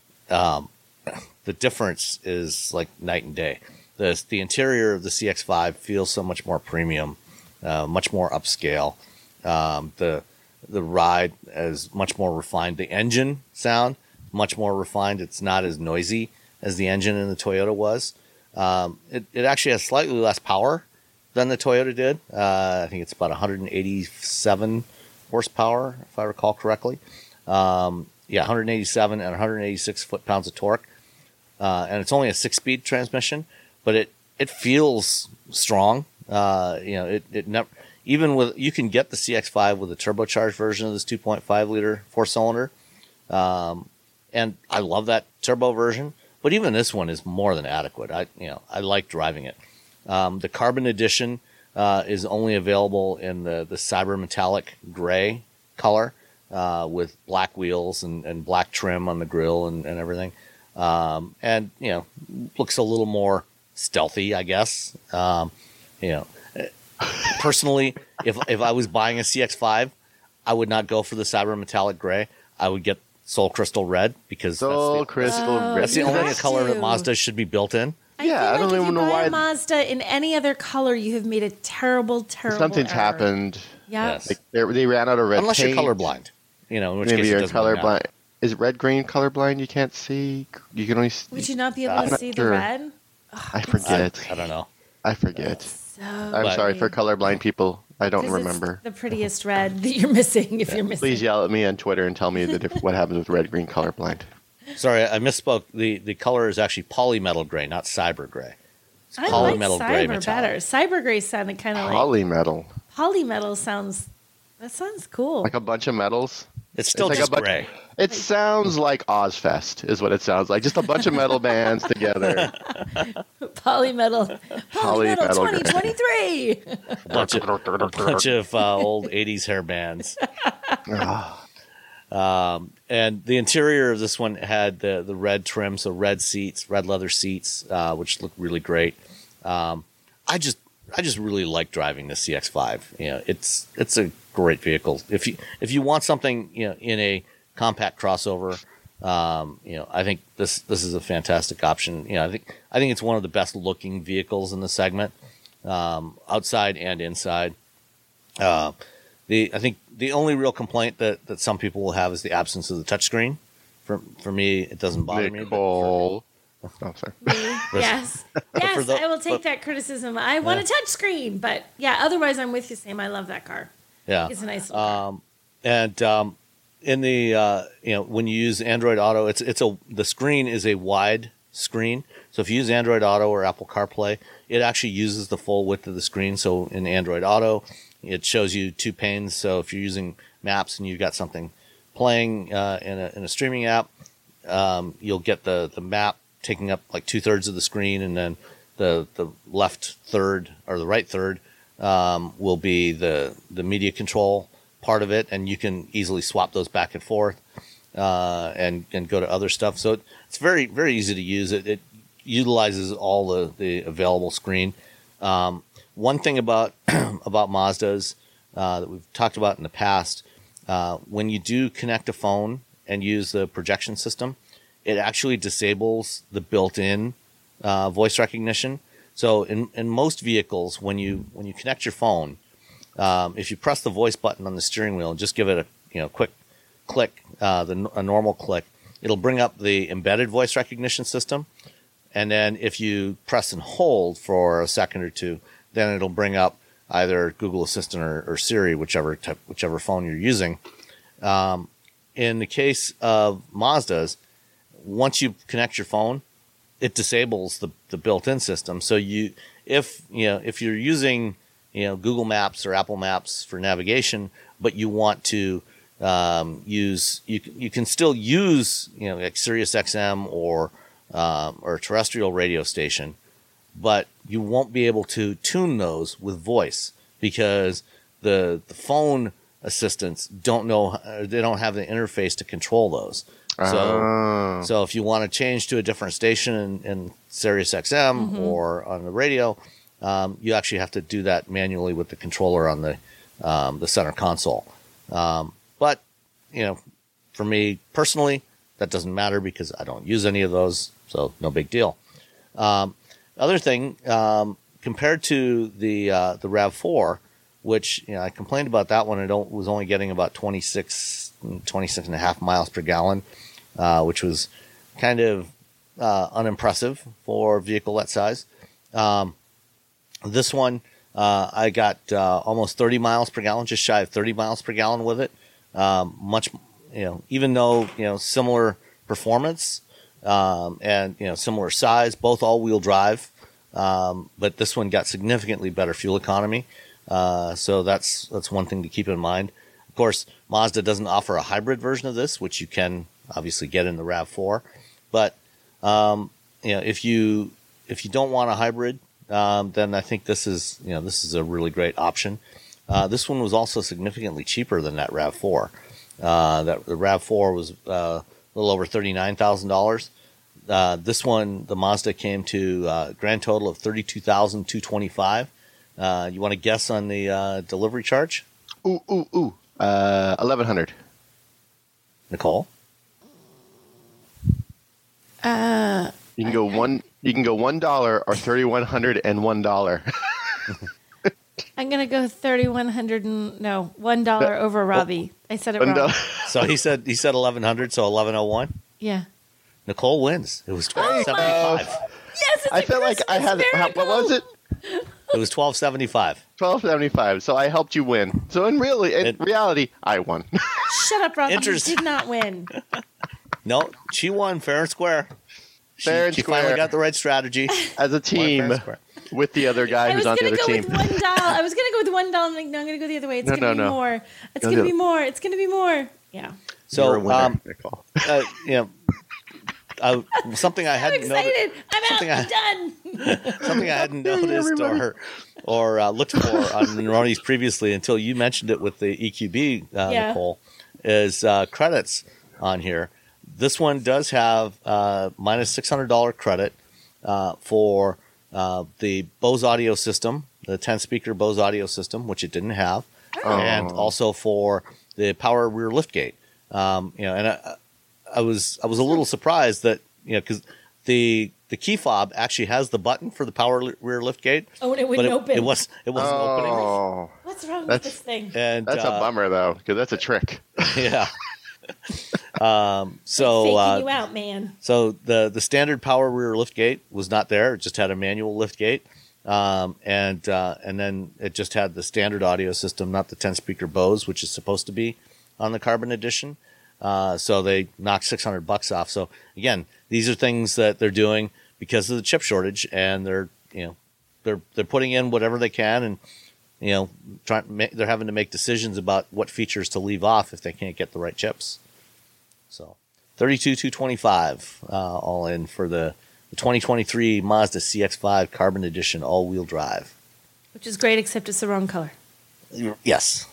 A: Um, The difference is like night and day. The the interior of the C X five feels so much more premium, uh, much more upscale. Um, the the ride is much more refined. The engine sound much more refined. It's not as noisy as the engine in the Toyota was. Um, it it actually has slightly less power than the Toyota did. Uh, I think it's about one hundred eighty-seven horsepower, if I recall correctly. Um, yeah, one hundred eighty-seven and one hundred eighty-six foot-pounds of torque. Uh, and it's only a six-speed transmission, but it, it feels strong. Uh, you know, it, it never, even with, you can get the C X five with a turbocharged version of this two point five liter four-cylinder. Um, and I love that turbo version, but even this one is more than adequate. I, you know, I like driving it. Um, the Carbon Edition uh, is only available in the, the Cyber Metallic Gray color uh, with black wheels and, and black trim on the grille and, and everything. Um, and, you know, looks a little more stealthy, I guess. Um, you know, personally, if, if I was buying a C X five, I would not go for the Cyber Metallic Gray. I would get Soul Crystal Red because
D: Soul
A: that's the,
D: Crystal
C: oh,
D: Red.
A: that's the only color
C: to.
A: that Mazda should be built in.
C: I
D: Yeah,
C: feel
D: I
C: like
D: don't
C: if
D: even
C: you
D: know
C: buy
D: why-
C: a Mazda in any other color, you have made a terrible, terrible
D: Something's
C: error.
D: happened.
C: Yeah.
A: Yes.
D: Like they, they ran out of red
A: Unless
D: paint.
A: you're colorblind. You know, in which
D: Maybe
A: case it
D: you're
A: doesn't really matter.
D: colorblind. Is it red green colorblind? You can't see. You can only. See,
C: Would you not be able
D: I'm
C: to
D: not
C: see
D: sure.
C: the red?
D: I forget.
A: I, I don't know.
D: I forget.
C: So
D: I'm
A: But-
D: sorry for colorblind people. I don't
C: 'Cause
D: remember.
C: It's the prettiest red that you're missing if you're missing.
D: Please yell at me on Twitter and tell me the diff- what happens with red green colorblind.
A: Sorry, I misspoke. The the color is actually polymetal gray, not cyber gray. It's
C: I like
A: polymetal
C: cyber
A: gray metallic.
C: better. Cyber gray sounded kind of like
D: Polymetal.
C: polymetal sounds. That sounds cool.
D: Like a bunch of metals.
A: It's still
D: It's like
A: just
D: a bunch-
A: gray.
D: It sounds like Ozfest, is what it sounds like. Just a bunch of metal bands together.
C: Polymetal. Polymetal
D: Polymetal.
C: twenty twenty-three.
A: Bunch of, bunch of uh, old eighties hair bands. Um, and the interior of this one had the, the red trim, so red seats, red leather seats, uh, which look really great. Um, I just I just really like driving the C X five. You know, it's it's a great vehicle. If you if you want something, you know, in a compact crossover, um, you know, I think this this is a fantastic option. You know, I think I think it's one of the best looking vehicles in the segment, um, outside and inside. Uh, the I think the only real complaint that, that some people will have is the absence of the touchscreen. For for me, it doesn't bother me.
D: Nicole. Oh, sorry.
C: Yes. Yes,
A: the-
C: I will take
A: but-
C: that criticism. I want a touch screen, but yeah, otherwise I'm with you, Sam. I love that car.
A: Yeah,
C: It's a nice little car.
A: um, and um, in the uh, you know when you use Android Auto, it's it's a the screen is a wide screen. So if you use Android Auto or Apple CarPlay, it actually uses the full width of the screen. So in Android Auto, it shows you two panes. So if you're using Maps and you've got something playing uh, in a in a streaming app, um, you'll get the the map taking up like two thirds of the screen, and then the the left third or the right third um, will be the the media control part of it, and you can easily swap those back and forth uh, and and go to other stuff. So it, it's very very easy to use. It it utilizes all the the available screen. Um, one thing about about Mazdas uh, that we've talked about in the past, uh, when you do connect a phone and use the projection system, it actually disables the built-in uh, voice recognition. So in, in most vehicles, when you when you connect your phone, um, if you press the voice button on the steering wheel and just give it a you know quick click, uh, the a normal click, it'll bring up the embedded voice recognition system. And then if you press and hold for a second or two, then it'll bring up either Google Assistant or, or Siri, whichever type, whichever phone you're using. Um, in the case of Mazdas, once you connect your phone, it disables the, the built-in system. So you, if you know, if you're using, you know, Google Maps or Apple Maps for navigation, but you want to um, use, you you can still use, you know, like Sirius X M or um, or a terrestrial radio station, but you won't be able to tune those with voice because the the phone assistants don't know, they don't have the interface to control those. So,
D: Oh.
A: so if you want to change to a different station in, in Sirius X M
C: Mm-hmm.
A: or on the radio, um, you actually have to do that manually with the controller on the um, the center console. Um, but you know, for me personally, that doesn't matter because I don't use any of those, so no big deal. Um, other thing, um, compared to the uh, the RAV four, which you know I complained about that one, it don't, was only getting about twenty-six, twenty-six and a half miles per gallon. Uh, which was kind of uh, unimpressive for a vehicle that size. Um, this one, uh, I got uh, almost thirty miles per gallon, just shy of thirty miles per gallon with it. Um, much, you know, even though you know similar performance um, and you know similar size, both all-wheel drive, um, but this one got significantly better fuel economy. Uh, so that's that's one thing to keep in mind. Of course, Mazda doesn't offer a hybrid version of this, which you can obviously get in the RAV four, but um, you know if you if you don't want a hybrid, um, then I think this is you know this is a really great option. Uh, this one was also significantly cheaper than that RAV four. Uh, that the RAV four was uh, a little over thirty-nine thousand uh, dollars. This one, the Mazda, came to a grand total of thirty-two thousand two hundred twenty-five dollars. Uh, you want to guess on the uh, delivery charge,
D: Ooh, ooh, ooh. Uh, eleven hundred.
A: Nicole?
C: Uh,
D: You can go one. You can go one dollar or thirty one hundred and one dollar.
C: I'm gonna go thirty-one hundred and no one dollar over Robbie. I said it
D: One
C: wrong.
D: dollar.
A: So he said he said eleven hundred, so eleven oh one.
C: Yeah.
A: Nicole wins. It was
C: Oh
A: twelve seventy-five.
C: Yes, it's
D: I
C: a
D: felt like I had.
C: Christmas
D: How, what was it?
A: It was twelve seventy-five.
D: Twelve seventy five. So I helped you win. So in really, in
A: It-
D: reality, I won.
C: Shut up, Robbie. You
A: Interest-
C: did not win.
A: No, she won fair and square. She,
D: Fair and
A: she
D: square.
A: finally got the right strategy.
D: As a
A: Won fair
D: team
A: and square.
D: with the other guy
C: I
D: who's
C: was
D: on the
C: gonna
D: other
C: go
D: team.
C: with one dollar. I was gonna go with one dollar. I'm like, no, I'm gonna go the other way. It's
D: No,
C: gonna
D: no,
C: be
D: no.
C: more. It's
D: No,
C: gonna
D: no.
C: be more. It's gonna be more. Yeah.
A: So,
D: You're a winner,
A: um,
D: Nicole.
A: uh, you know, I, something I
C: I'm
A: hadn't noticed.
C: excited. I'm out.
A: something I-
C: I'm done.
A: Something I hadn't noticed or or uh, looked for on Ronnie's previously until you mentioned it with the E Q B, uh,
C: Yeah.
A: Nicole, is uh, credits on here. This one does have uh, minus six hundred dollars credit uh, for uh, the Bose audio system, the ten speaker Bose audio system, which it didn't have,
D: Oh.
A: and also for the power rear liftgate. Um, you know, and I, I was I was a little surprised that you know because the the key fob actually has the button for the power li- rear liftgate.
C: Oh, and it
A: but
C: wouldn't
A: it,
C: open.
A: it was it wasn't opening.
D: Oh,
C: What's wrong
D: That's-
C: with this thing?
A: And
D: that's
A: uh,
D: a bummer though, because that's a trick.
A: Yeah. um, so
C: Faking
A: uh,
C: you out, man.
A: so the the standard power rear liftgate was not there. It just had a manual liftgate, um, and uh, and then it just had the standard audio system, not the ten speaker Bose, which is supposed to be on the Carbon Edition. Uh, so they knocked six hundred bucks off. So again, these are things that they're doing because of the chip shortage, and they're you know they're they're putting in whatever they can, and you know trying they're having to make decisions about what features to leave off if they can't get the right chips. So thirty-two two twenty-five uh, all in for the, the twenty twenty-three Mazda C X five Carbon Edition all wheel drive.
C: Which is great, except it's the wrong color.
A: Yes.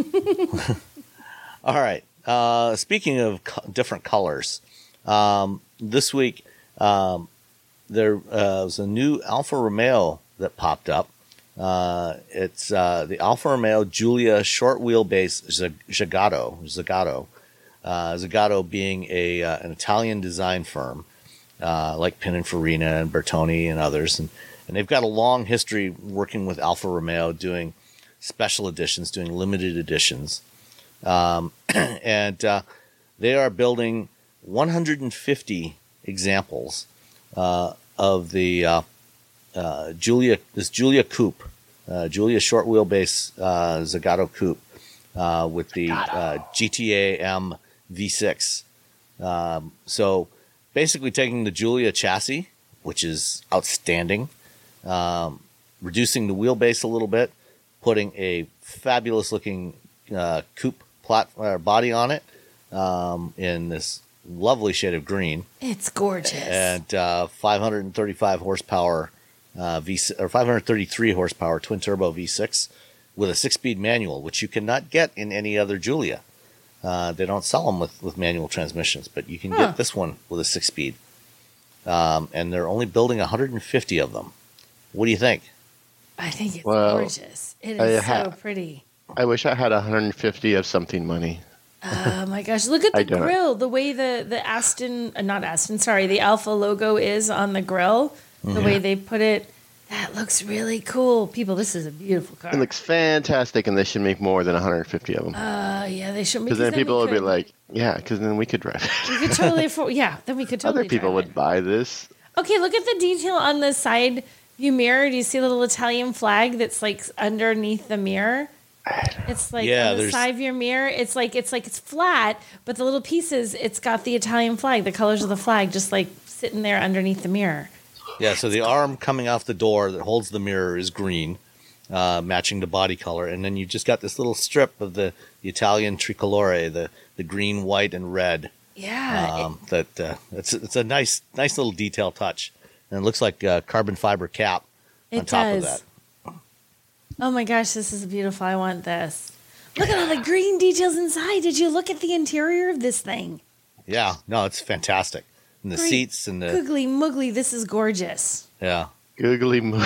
A: All right. Uh, speaking of co- different colors, um, this week um, there uh, was a new Alfa Romeo that popped up. Uh, it's uh, the Alfa Romeo Giulia short wheelbase Zag- Zagato. Zagato. Uh, Zagato being a uh, an Italian design firm uh, like Pininfarina and Bertoni and others, and and they've got a long history working with Alfa Romeo, doing special editions, doing limited editions. Um, and uh, they are building one hundred fifty examples uh, of the uh, uh, Giulia, this Giulia Coupe, uh, Giulia short wheelbase uh, Zagato Coupe uh, with the uh, G T A M V six. Um, so basically taking the Giulia chassis, which is outstanding, um, reducing the wheelbase a little bit, putting a fabulous looking uh, coupe plat- uh, body on it um, in this lovely shade of green,
C: It's gorgeous.
A: and uh, five hundred thirty-five horsepower uh, V or five hundred thirty-three horsepower twin turbo V six with a six-speed manual, which you cannot get in any other Giulia. Uh, they don't sell them with, with manual transmissions, but you can
C: Huh.
A: get this one with a six-speed. Um, and they're only building one hundred fifty of them. What do you think?
C: I think it's
D: Well,
C: gorgeous. It
D: I
C: is
D: ha-
C: so pretty.
D: I wish I had one hundred fifty of something money.
C: Oh my gosh! Look at
D: I
C: the
D: don't.
C: grill. The way the the Aston, uh, not Aston, sorry, the Alpha logo is on the grill. The way they put it, that looks really cool. People, this is a beautiful car.
D: It looks fantastic, and they should make more than one hundred fifty of them.
C: uh, yeah, they should.
D: Because then
C: we
D: people would be
C: could-
D: like, yeah, because then we could drive it.
C: we could totally afford. Yeah, then we could totally.
D: Other people
C: drive
D: would
C: it.
D: buy this.
C: Okay, look at the detail on the side view mirror. Do you see a little Italian flag that's like underneath the mirror? It's like
A: Yeah,
C: on the
A: there's-
C: side view mirror. It's like it's like it's flat, but the little pieces, it's got the Italian flag, the colors of the flag, just like sitting there underneath the mirror.
A: Yeah, so the arm coming off the door that holds the mirror is green, uh, matching the body color, and then you just got this little strip of the, the Italian tricolore, the, the green, white, and red.
C: Yeah,
A: Um, that uh, it's it's a nice nice little detail touch, and it looks like a carbon fiber cap
C: it,
A: on
C: it
A: top
C: does.
A: of that.
C: Oh my gosh, this is beautiful. I want this. Look at all the green details inside. Did you look at the interior of this thing?
A: Yeah, no, it's fantastic, and the
C: Great.
A: seats and the
C: Googly moogly, this is gorgeous.
A: yeah.
D: Googly moo.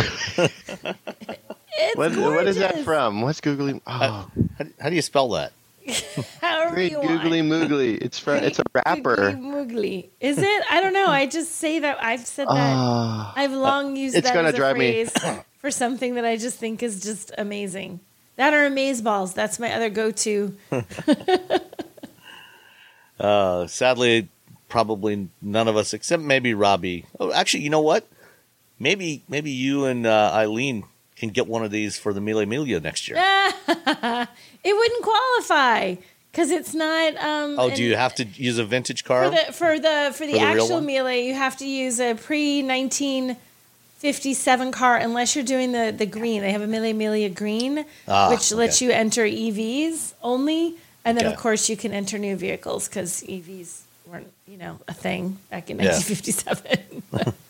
C: It's
D: What,
C: gorgeous.
D: what is that from? What's googly? Oh,
A: How, how do you spell that?
C: However
D: great
C: you want.
D: googly moogly. It's from. It's a rapper.
C: Googly moogly. Is it? I don't know. I just say that. I've said that.
D: Ah,
C: I've long used
D: it's
C: that
D: gonna
C: as a
D: drive me-
C: phrase for something that I just think is just amazing. That or amaze balls. That's my other go-to.
A: Uh, sadly, probably none of us, except maybe Robbie. Oh, actually, you know what? Maybe maybe you and uh, Eileen can get one of these for the Mille Miglia next year.
C: It wouldn't qualify because it's not. Um,
A: Oh, do
C: an-
A: you have to use a vintage car?
C: for the for the for the,
A: For the real
C: actual
A: one?
C: Miele? You have to use a pre nineteen fifty-seven car unless you're doing the the green. They have a Mille Miglia green,
A: Ah,
C: which lets
A: okay.
C: you enter E Vs only. And then,
A: Okay.
C: of course, you can enter new vehicles because E Vs weren't, you know, a thing back in
A: Yeah.
C: nineteen fifty-seven.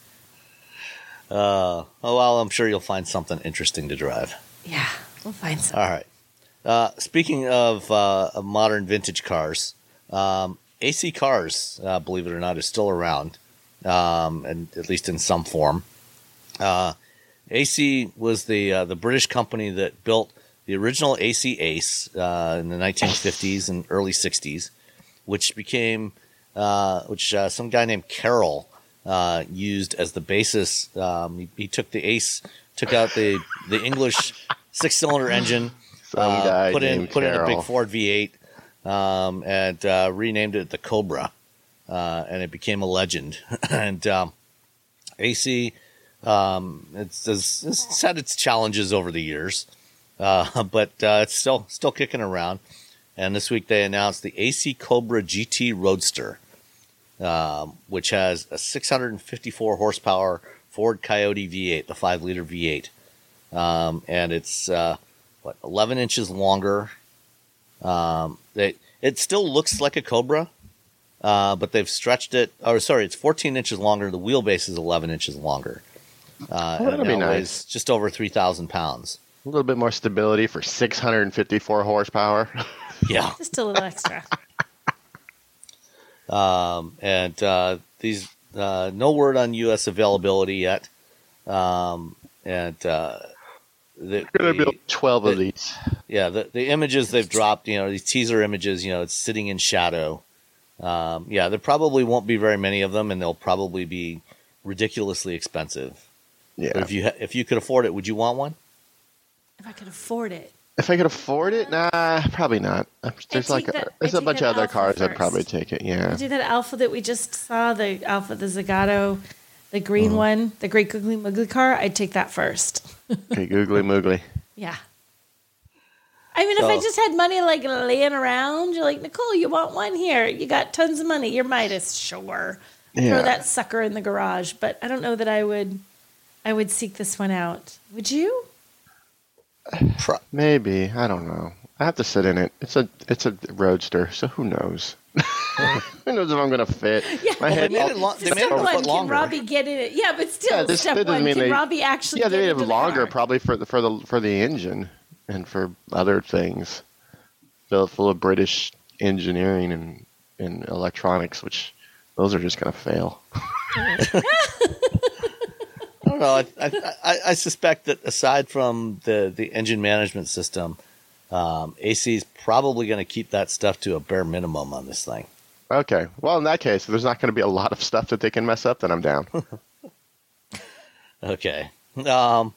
A: Uh, oh, well, I'm sure you'll find something interesting to drive.
C: Yeah, we'll find some.
A: All right. Uh, speaking of, uh, of modern vintage cars, um, A C Cars, uh, believe it or not, is still around, um, and at least in some form. Uh, A C was the uh, the British company that built the original A C Ace uh, in the nineteen fifties and early sixties, which became uh, which uh, some guy named Carroll uh, used as the basis. Um, he, he took the Ace, took out the the English six cylinder engine,
D: Some
A: uh,
D: guy
A: put in
D: named
A: put in a big
D: Carroll.
A: Ford V eight, um, and uh, renamed it the Cobra, uh, and it became a legend. and um, A C. Um, it's, it's, it's had its challenges over the years, uh, but uh, it's still still kicking around. And this week they announced the A C Cobra G T Roadster, um, which has a six hundred fifty-four horsepower Ford Coyote V eight, the five liter V eight, um, and it's uh, what eleven inches longer. Um, they, it still looks like a Cobra, uh, but they've stretched it. Or sorry, it's fourteen inches longer. The wheelbase is eleven inches longer. Uh,
D: Oh,
A: and
D: that'll
A: it
D: be
A: now
D: nice.
A: weighs just over three thousand pounds.
D: A little bit more stability for six hundred fifty-four horsepower.
A: Yeah.
C: Just a little extra.
A: Um, and uh, these, uh, no word on U S availability yet. Um, and uh, the,
D: Gonna
A: the-
D: build twelve of
A: the-
D: these.
A: yeah, the, the images they've dropped, you know, these teaser images, you know, it's sitting in shadow. Um, yeah, there probably won't be very many of them, and they'll probably be ridiculously expensive.
D: Yeah.
A: But if you ha- if you could afford it, would you want one?
C: If I could afford it.
D: If I could afford it, nah, probably not. There's
C: take
D: like a,
C: that-
D: there's
C: I
D: a
C: take
D: bunch
C: that
D: of other
C: Alpha
D: cars I'd
C: first.
D: probably take it. Yeah.
C: Do that Alpha that we just saw, the Alpha, the Zagato, the green one, the Great Googly Moogly car. I'd take that first.
D: Okay, googly moogly.
C: Yeah. I mean, if I
A: So-
C: just had money like laying around, you're like, Nicole, you want one here? You got tons of money. You're Midas, sure.
D: Yeah.
C: Throw that sucker in the garage. But I don't know that I would. I would seek this one out. Would you?
A: Pro-
D: Maybe. I don't know. I have to sit in it. It's a it's a roadster, so who knows? Who knows if I'm gonna fit?
C: Yeah.
D: My
A: Well,
D: head.
A: they made it lo- they made
C: Step
A: it a
C: one,
A: foot
C: can
A: longer.
C: Robbie get in it? Yeah, but still,
D: Yeah, this
C: step
D: that doesn't
C: one,
D: mean
C: can
D: they-
C: Robbie actually
D: Yeah,
C: get
D: they made
C: into
D: it
C: the
D: longer,
C: car?
D: probably for the for the for the engine and for other things. Filled full of British engineering and and electronics, which those are just gonna fail.
A: I don't know. I, I, I, I suspect that aside from the, the engine management system, um, A C is probably going to keep that stuff to a bare minimum on this thing.
D: Okay. Well, in that case, if there's not going to be a lot of stuff that they can mess up, then I'm down.
A: Okay. Um,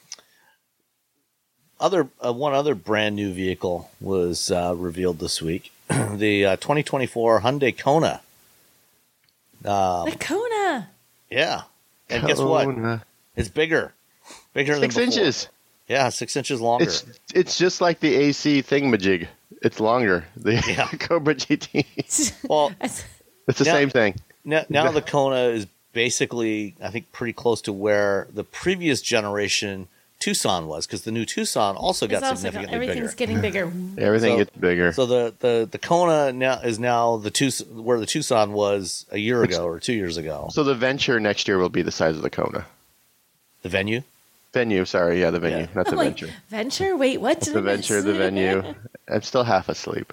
A: other uh, one other brand new vehicle was uh, revealed this week. the uh, twenty twenty-four Hyundai Kona. Um,
C: The Kona.
A: yeah. And guess what?
D: Kona.
A: It's bigger. Bigger
D: Six
A: than before.
D: inches.
A: Yeah, six inches longer.
D: It's it's just like the A C thingamajig. It's longer. The
A: Yeah.
D: Cobra G T.
A: Well,
D: It's the
A: Now-
D: same thing.
A: Now, now the Kona is basically, I think, pretty close to where the previous generation Tucson was, because the new Tucson also got
C: It's also
A: significantly
C: everything's
A: bigger.
C: getting bigger.
D: Everything
A: So-
D: gets bigger.
A: So the, the, the Kona now is now the Tucson, where the Tucson was a year ago or two years ago.
D: So the Venture next year will be the size of the Kona.
A: The venue.
D: Venue, sorry, yeah, the venue,
A: Yeah.
D: not the
C: I'm like,
D: Venture.
C: Venture? Wait, what? Did
D: The
C: I miss?
D: Venture, the venue. I'm still half asleep.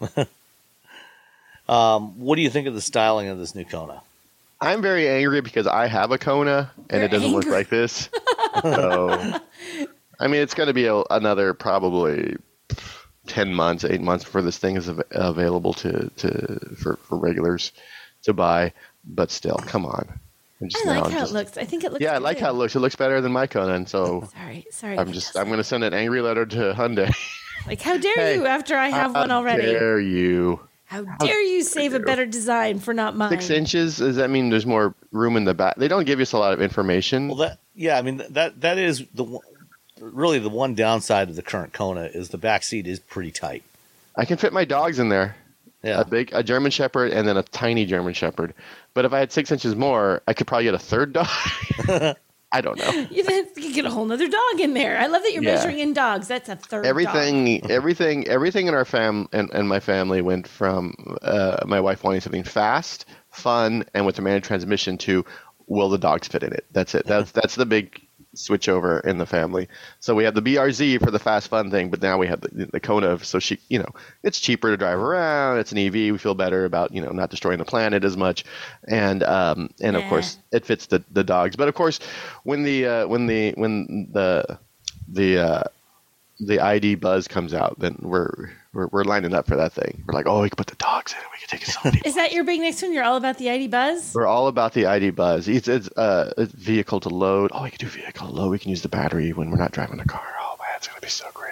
A: Um, what do you think of the styling of this new Kona?
D: I'm very angry because I have a Kona and
C: You're
D: it doesn't look
C: angry.
D: like this. So, I mean, it's going to be a, another probably ten months, eight months before this thing is av- available to, to for, for regulars to buy. But still, come on. I'm just
C: I
D: now-
C: like
D: I'm
C: how
D: just-
C: it looks. I think it looks
D: Yeah, I
C: good.
D: like how it looks. It looks better than my Kona, and so
C: Sorry, sorry.
D: I'm
C: it
D: just
C: does.
D: I'm going to send an angry letter to Hyundai.
C: like, how dare
D: Hey,
C: you after I have
D: How
C: one already?
D: dare you?
C: How dare you save a better design for not mine?
D: Six inches? Does that mean there's more room in the back? They don't give us a lot of information.
A: Well, that yeah, I mean that that is the one- really the one downside of the current Kona is the back seat is pretty tight.
D: I can fit my dogs in there.
A: Yeah,
D: A big, a German Shepherd, and then a tiny German Shepherd. But if I had six inches more, I could probably get a third dog. I don't know.
C: You then you get a whole nother dog in there. I love that you're
D: Yeah.
C: measuring in dogs. That's a third
D: Everything,
C: dog.
D: everything, everything in our fam and, and my family went from uh, my wife wanting something fast, fun, and with a manual transmission to will the dogs fit in it? That's it. That's that's the big switch over in the family. So we have the B R Z for the fast fun thing, but now we have the, the Kona. So she, you know, it's cheaper to drive around. It's an E V. We feel better about, you know, not destroying the planet as much, and um, and of
C: Yeah.
D: course it fits the, the dogs. But of course, when the uh, when the when the the uh, the I D Buzz comes out, then we're we're we're lining up for that thing. We're like, oh, we can put the dogs in. We can take it so many.
C: Is that your big next one? You're all about the I D Buzz?
D: We're all about the I D Buzz. It's, it's uh, it's vehicle to load. Oh, we can do vehicle to load. We can use the battery when we're not driving the car. Oh, man, it's going to be so great.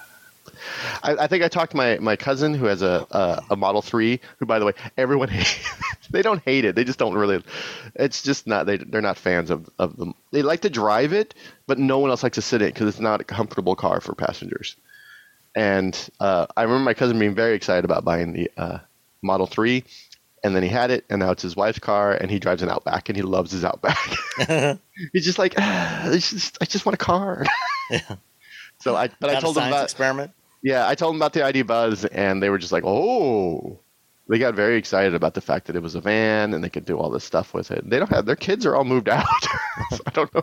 D: I, I think I talked to my, my cousin who has a, a, a Model three, who, by the way, everyone hates. They don't hate it. They just don't really. It's just not, they, they're not fans of, of them. They like to drive it, but no one else likes to sit in it because it's not a comfortable car for passengers. And uh, I remember my cousin being very excited about buying the uh, Model three. And then he had it, and now it's his wife's car, and he drives an Outback, and he loves his Outback. He's just like, ah, it's just, I just want a car.
A: Yeah.
D: So I, but I
A: Not a
D: told him
A: science
D: about,
A: experiment.
D: yeah, I told him about the I D Buzz, and they were just like, oh, they got very excited about the fact that it was a van, and they could do all this stuff with it. They don't have, their kids are all moved out. So I don't know.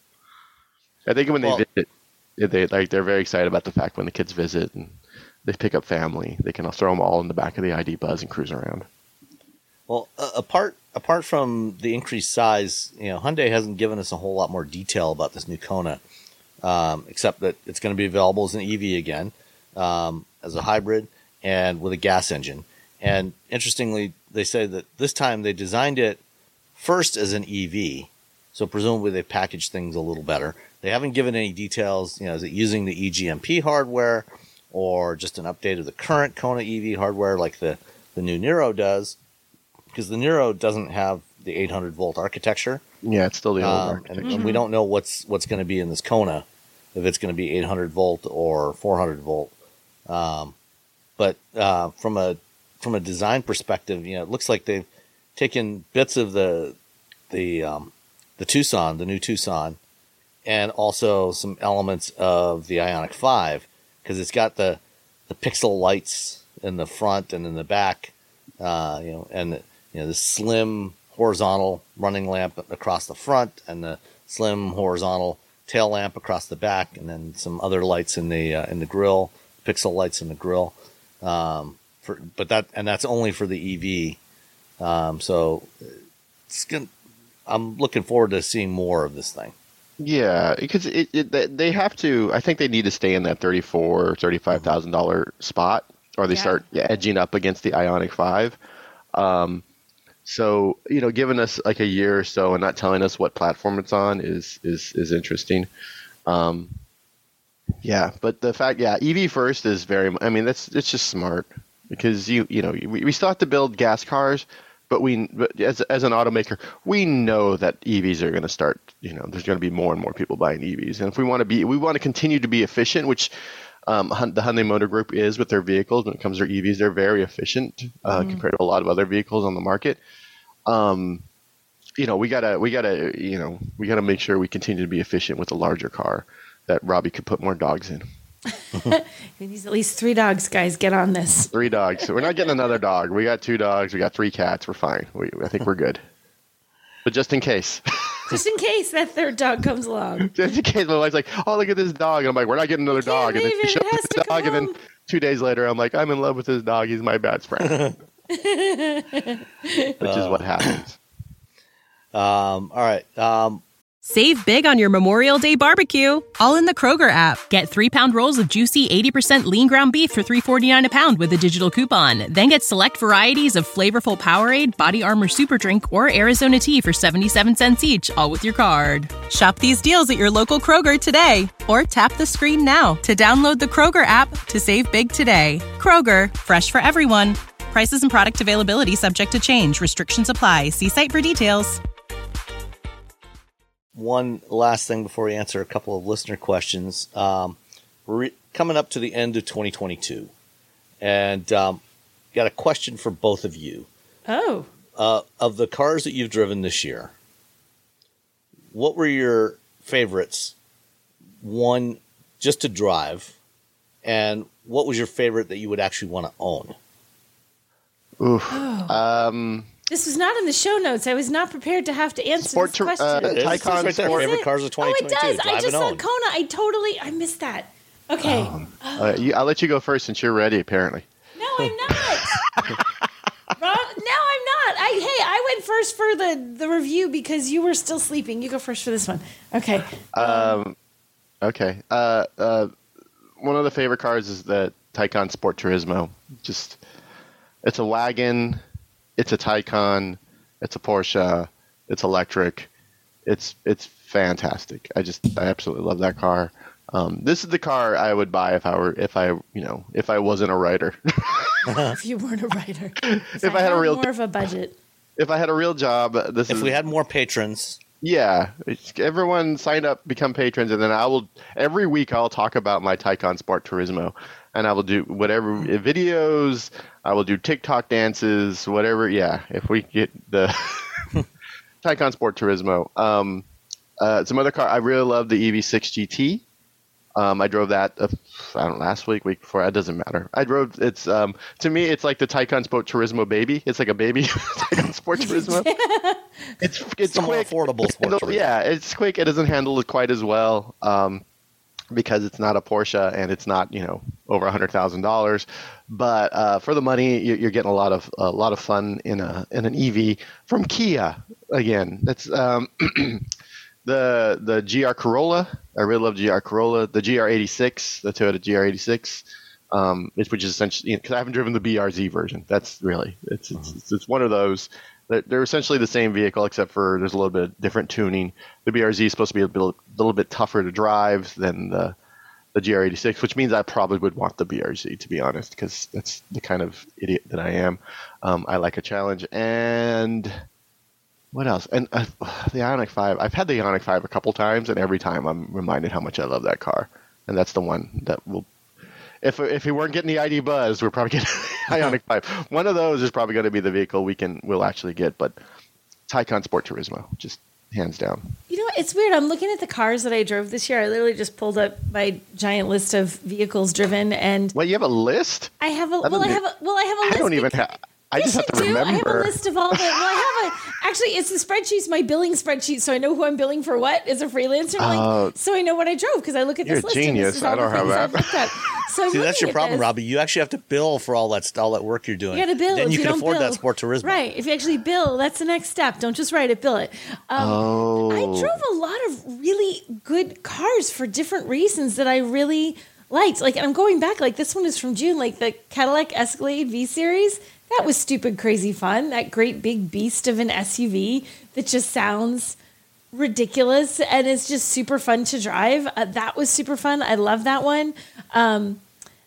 D: I think when they
A: Well-
D: visit, they like they're very excited about the fact when the kids visit and they pick up family, they can throw them all in the back of the I D Buzz and cruise around.
A: Well, uh, apart apart from the increased size, you know, Hyundai hasn't given us a whole lot more detail about this new Kona, um, except that it's going to be available as an E V again, um, as a hybrid, and with a gas engine. And interestingly, they say that this time they designed it first as an E V, so presumably they packaged things a little better. They haven't given any details. You know, is it using the E G M P hardware or just an update of the current Kona E V hardware like the, the new Niro does? Because the Niro doesn't have the eight hundred volt architecture,
D: Yeah, it's still the old
A: um,
D: architecture.
A: and, and we don't know what's what's going to be in this Kona, if it's going to be eight hundred volt or four hundred volt. Um, but uh, from a from a design perspective, you know, it looks like they've taken bits of the the um, the Tucson, the new Tucson, and also some elements of the Ioniq five, because it's got the the pixel lights in the front and in the back, uh, you know, and the, you know, the slim horizontal running lamp across the front and the slim horizontal tail lamp across the back, and then some other lights in the uh, in the grill, pixel lights in the grill. Um, for but that and that's only for the E V. Um, so it's gonna, I'm looking forward to seeing more of this thing.
D: Yeah, because it, it they- they have to. I think they need to stay in that thirty-four or thirty-five thousand dollar spot, or they
C: Yeah.
D: start edging up against the Ioniq five. Um, so you know, giving us like a year or so and not telling us what platform it's on is is is interesting. Um, yeah, but the fact, yeah, E V first is very. I mean, that's it's just smart because you you know we, we still have to build gas cars. But we, but as as an automaker, we know that E Vs are going to start. You know, there's going to be more and more people buying E Vs, and if we want to be, we want to continue to be efficient, which um, Hun- the Hyundai Motor Group is with their vehicles. When it comes to their E Vs, they're very efficient uh, compared to a lot of other vehicles on the market. Um, you know, we gotta, we gotta, you know, we gotta make sure we continue to be efficient with a larger car that Robbie could put more dogs in.
C: He needs at least three dogs, guys. Get on this.
D: Three dogs. So we're not getting another dog. We got two dogs. We got three cats. We're fine. We, I think we're good. But just in case.
C: Just in case that third dog comes along.
D: Just in case my wife's like, oh, look at this dog. And I'm like, we're not getting another dog. And then
C: leave
D: she
C: it.
D: shows
C: It has
D: us
C: to
D: the dog. And then
C: come.
D: two days later, I'm like, I'm in love with this dog. He's my best friend. Which is what happens.
A: Um, all right. Um,
G: Save big on your Memorial Day barbecue, all in the Kroger app. Get three-pound rolls of juicy eighty percent lean ground beef for three forty-nine a pound with a digital coupon. Then get select varieties of flavorful Powerade, Body Armor Super Drink, or Arizona tea for seventy-seven cents each, all with your card. Shop these deals at your local Kroger today, or tap the screen now to download the Kroger app to save big today. Kroger, fresh for everyone. Prices and product availability subject to change. Restrictions apply. See site for details.
A: One last thing before we answer a couple of listener questions. Um, we're re- coming up to the end of twenty twenty-two, and um, got a question for both of you.
C: Oh,
A: Uh, of the cars that you've driven this year, what were your favorites, one just to drive, and what was your favorite that you would actually want to own?
D: Oof.
C: Oh.
D: Um,
C: This was not in the show notes. I was not prepared to have to answer
D: Sport
C: this
D: to-
C: question.
D: uh,
A: It is.
D: Taycan
A: It's right there.
D: Sport-
A: Favorite cars of
C: Oh,
A: twenty
C: it
A: twenty-two.
C: does. I
A: Drive
C: just
A: and
C: saw
A: own.
C: Kona. I totally, I missed that. Okay.
D: uh, you, I'll let you go first since you're ready, apparently.
C: No, I'm not. Rob, no, I'm not. I hey, I went first for the the review because you were still sleeping. You go first for this one. Okay.
D: Um, okay. Uh, uh, one of the favorite cars is the Taycan Sport Turismo. Just, it's a wagon. It's a Taycan. It's a Porsche. It's electric. It's it's fantastic. I just I absolutely love that car. Um, this is the car I would buy if I were if I you know if I wasn't a writer.
C: If you weren't a writer, if,
D: If I had a real-
C: more of a budget.
D: If I had a real job, this
A: If
D: is
A: we had more patrons,
D: yeah. It's, everyone sign up, become patrons, and then I will every week I'll talk about my Taycan Sport Turismo, and I will do whatever videos. I will do TikTok dances, whatever. Yeah, if we get the Taycan Sport Turismo. Um, uh, some other car I really love the E V six G T. Um, I drove that uh, I don't know, last week, week before. It doesn't matter. I drove. It's um, to me, it's like the Taycan Sport Turismo baby. It's like a baby Taycan Sport Turismo. It's it's
A: the more
D: quick.
A: affordable sport.
D: It'll-
A: tourism.
D: yeah, it's quick. It doesn't handle it quite as well um, because it's not a Porsche and it's not you know over a hundred thousand dollars. But uh, for the money, you- you're getting a lot of a lot of fun in a in an E V from Kia. Again, that's um, the the G R Corolla. I really love G R Corolla. The G R eighty-six, the Toyota G R eighty-six. Um, it's, which is essentially because I haven't driven the B R Z version. That's really it's it's, it's, it's one of those. They're, they're essentially the same vehicle except for there's a little bit different tuning. The B R Z is supposed to be a little, little bit tougher to drive than the the G R eighty-six, which means I probably would want the B R Z to be honest, because that's the kind of idiot that I am. Um, I like a challenge. And what else? And uh, the Ioniq five. I've had the Ioniq five a couple times, and every time I'm reminded how much I love that car. And that's the one that will. If if we weren't getting the I D Buzz, we're probably getting Ioniq five. One of those is probably going to be the vehicle we can will actually get. But Taycan Sport Turismo, just hands down.
C: You know what? It's weird. I'm looking at the cars that I drove this year. I literally just pulled up my giant list of vehicles driven, and
D: Well, you have a list?
C: I have a
D: That
C: well, I
D: doesn't-
C: have a well, I have a list.
D: I don't even
C: because-
D: have. I
C: Yes,
D: just have to
C: you do.
D: remember.
C: I have a list of all the. Well, I have a. Actually, it's the spreadsheets, my billing spreadsheet, so I know who I'm billing for what as a freelancer. I'm
D: Oh.
C: like, so I know what I drove because I look at
D: You're
C: this
D: a
C: list. and
D: genius.
C: this is
D: I
C: all the
D: don't have
C: things I've
D: that.
C: looked at. So I'm
A: See, that's
C: looking
A: your
C: at
A: problem,
C: this.
A: Robbie. You actually have to bill for all that all that work you're doing.
C: You got to bill.
A: Then
C: if
A: you,
C: you
A: can
C: don't
A: afford
C: bill,
A: that Sport Turismo.
C: Right. If you actually bill, that's the next step. Don't just write it, bill it. Um,
D: Oh.
C: I drove a lot of really good cars for different reasons that I really liked. Like, and I'm going back, like this one is from June, like the Cadillac Escalade V Series. That was stupid, crazy fun. That great big beast of an S U V that just sounds ridiculous and it's just super fun to drive. Uh, that was super fun. I love that one. Um,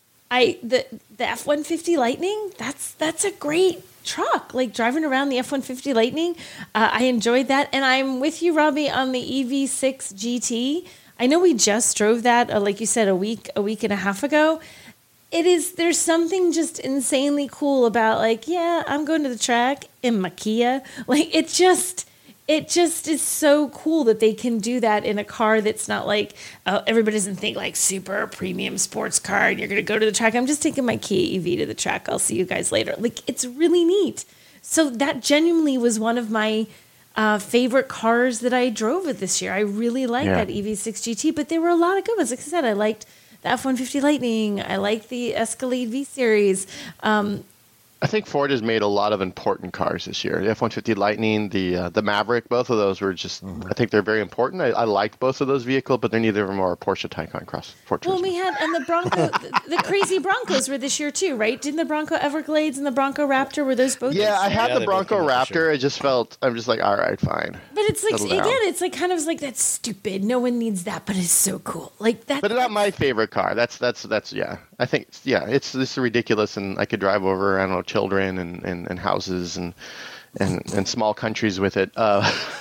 C: I the the F one fifty Lightning. That's that's a great truck. Like driving around the F one fifty Lightning, uh, I enjoyed that. And I'm with you, Robbie, on the E V six G T. I know we just drove that, uh, like you said, a week a week and a half ago. It is, there's something just insanely cool about like, yeah, I'm going to the track in my Kia. Like it just, it just is so cool that they can do that in a car that's not like, uh, everybody doesn't think like super premium sports car and you're going to go to the track. I'm just taking my Kia E V to the track. I'll see you guys later. Like it's really neat. So that genuinely was one of my uh, favorite cars that I drove it this year. I really liked
D: Yeah.
C: that E V six G T, but there were a lot of good ones. Like I said, I liked the F one fifty Lightning. I like the Escalade V Series. Um,
D: I think Ford has made a lot of important cars this year. The F one fifty Lightning, the uh, the Maverick, both of those were just.
A: Mm-hmm.
D: I think they're very important. I, I liked both of those vehicles, but they're neither of them are a Porsche Taycan Cross. Ford
C: well,
D: Turismo.
C: we had, and the Bronco, the, the crazy Broncos were this year too, right? Didn't the Bronco Everglades and the Bronco Raptor, were those both?
D: Yeah,
C: this
D: I
C: year?
D: had
A: Yeah,
D: the
A: they both
D: Bronco
A: came out this year.
D: Raptor. I just felt. I'm just like, all right, fine.
C: But it's like,
D: Settle down.
C: again, it's like kind of like, that's stupid. No one needs that, but it's so cool. Like that.
D: But it's not my favorite car. That's that's that's yeah. I think it's, yeah, it's this is ridiculous, and I could drive over I don't know children and, and, and houses and, and and small countries with it. Uh,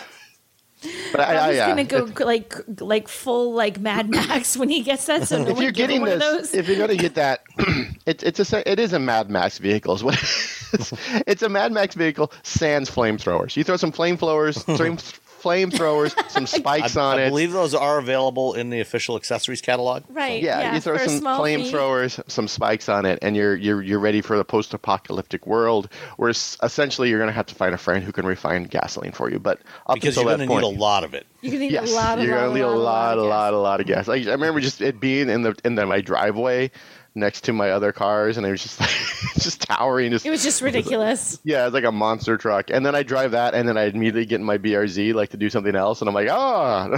D: but I,
C: I
D: I,
C: was
D: yeah.
C: gonna go like like full like Mad Max when he gets that. So no
D: if
C: one
D: you're
C: give him
D: getting
C: one of
D: this,
C: those.
D: if you're going to get that, it, it's a it is a Mad Max vehicle. Is what it is. It's a Mad Max vehicle sans flamethrowers. You throw some flamethrowers, flame, flamethrowers, some spikes
A: I,
D: on
A: I
D: it.
A: believe those are available in the official accessories catalog.
C: Right.
D: Yeah,
C: Yeah,
D: you throw
C: for a
D: some
C: small fee.
D: flamethrowers, some spikes on it, and you're you're you're ready for the post-apocalyptic world, where s- essentially you're going to have to find a friend who can refine gasoline for you. But up
A: Because
D: until
A: you're
D: that
A: going to need
D: point,
A: a lot of it.
C: You can need
D: yes,
C: a lot of
D: you're
C: lot,
D: gonna need a lot, a
C: of
D: lot,
C: gas.
D: a lot of gas. I, I remember just it being in the in the, my driveway next to my other cars, and it was just like just towering. Just,
C: It was just ridiculous.
D: yeah, it's like a monster truck. And then I drive that, and then I immediately get in my B R Z like to do something else, and I'm like, ah.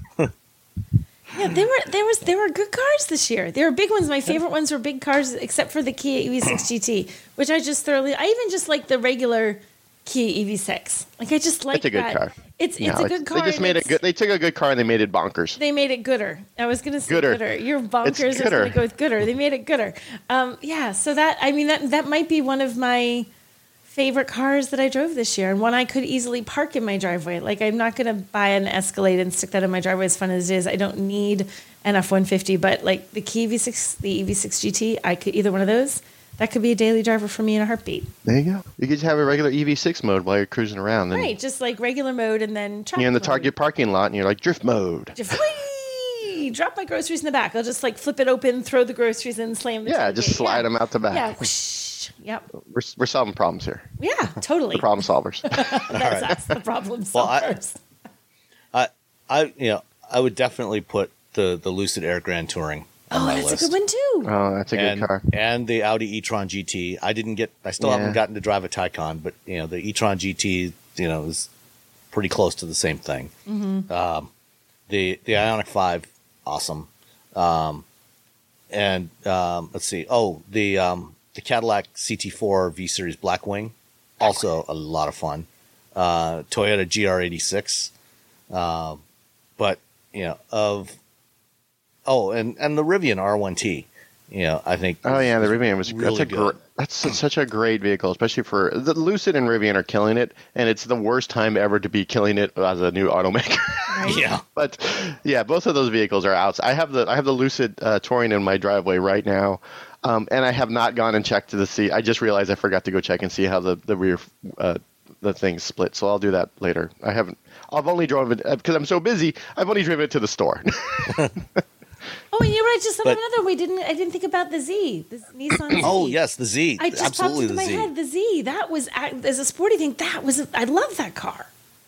C: Yeah, they were there was there were good cars this year. They were big ones. My favorite ones were big cars, except for the Kia E V six G T, which I just thoroughly. I even just like the regular Kia E V six. Like I just like
D: It's a good
C: that.
D: car.
C: It's it's
D: No,
C: a good car.
D: They just
C: and
D: made it
C: it's-
D: good. They took a good car and they made it bonkers.
C: They made it gooder. I was gonna say
D: Gooder.
C: gooder. You're bonkers.
D: It's
C: I was
D: gooder.
C: gonna go with gooder. They made it gooder. Um, yeah. So that I mean that that might be one of my favorite cars that I drove this year, and one I could easily park in my driveway. Like I'm not gonna buy an Escalade and stick that in my driveway. As fun as it is, I don't need an F one fifty. But like the Kia E V six, the E V six G T, I could either one of those. That could be a daily driver for me in a heartbeat.
D: There you go. You could just have a regular E V six mode while you're cruising around. Then
C: Right, just like regular mode, and then
D: you're in the
C: traffic mode.
D: Target parking lot and you're like drift mode.
C: Just whee! Drop my groceries in the back. I'll just like flip it open, throw the groceries in, slam the
D: Yeah,
C: tailgate.
D: just slide them out the back.
C: Yeah, whoosh. Yep.
D: We're, we're solving problems here.
C: Yeah, totally.
D: The problem solvers.
C: That's us, the problem
A: Well, I-
C: solvers.
A: I, I, you know, I would definitely put the the Lucid Air Grand Touring on
C: Oh,
A: my
C: that's
A: list.
C: a good one too.
D: Oh, that's a
A: and,
D: good car.
A: and the Audi e-tron G T. I didn't get. I still
D: Yeah.
A: haven't gotten to drive a Taycan, but you know, the e-tron G T, you know, is pretty close to the same thing.
C: Mm-hmm.
A: Um, the the Ioniq five, awesome. Um, and um, let's see. Oh, the um, the Cadillac C T four V Series Blackwing, also a lot of fun. Uh, Toyota G R eighty-six, uh, but you know of. Oh, and, and the Rivian R one T, you know, I think.
D: Oh yeah, the
A: is
D: Rivian was
A: really
D: that's a
A: good.
D: gr- that's such- such a great vehicle, especially for the Lucid and Rivian are killing it, and it's the worst time ever to be killing it as a new automaker.
A: Yeah.
D: But yeah, both of those vehicles are out. I have the I have the Lucid uh, Touring in my driveway right now, um, and I have not gone and checked to see. I just realized I forgot to go check and see how the the rear uh, the thing's split. So I'll do that later. I haven't. I've only driven it because I'm so busy. I've only driven it to the store.
C: Oh, and you're right. Just thought
A: But-
C: of another. We didn't. I didn't think about the Z. The Nissan Z.
A: Oh yes, the Z.
C: I just
A: Absolutely
C: popped into
A: the
C: my
A: Z.
C: head the Z. That was ac- as a sporty thing. That was. I love that car.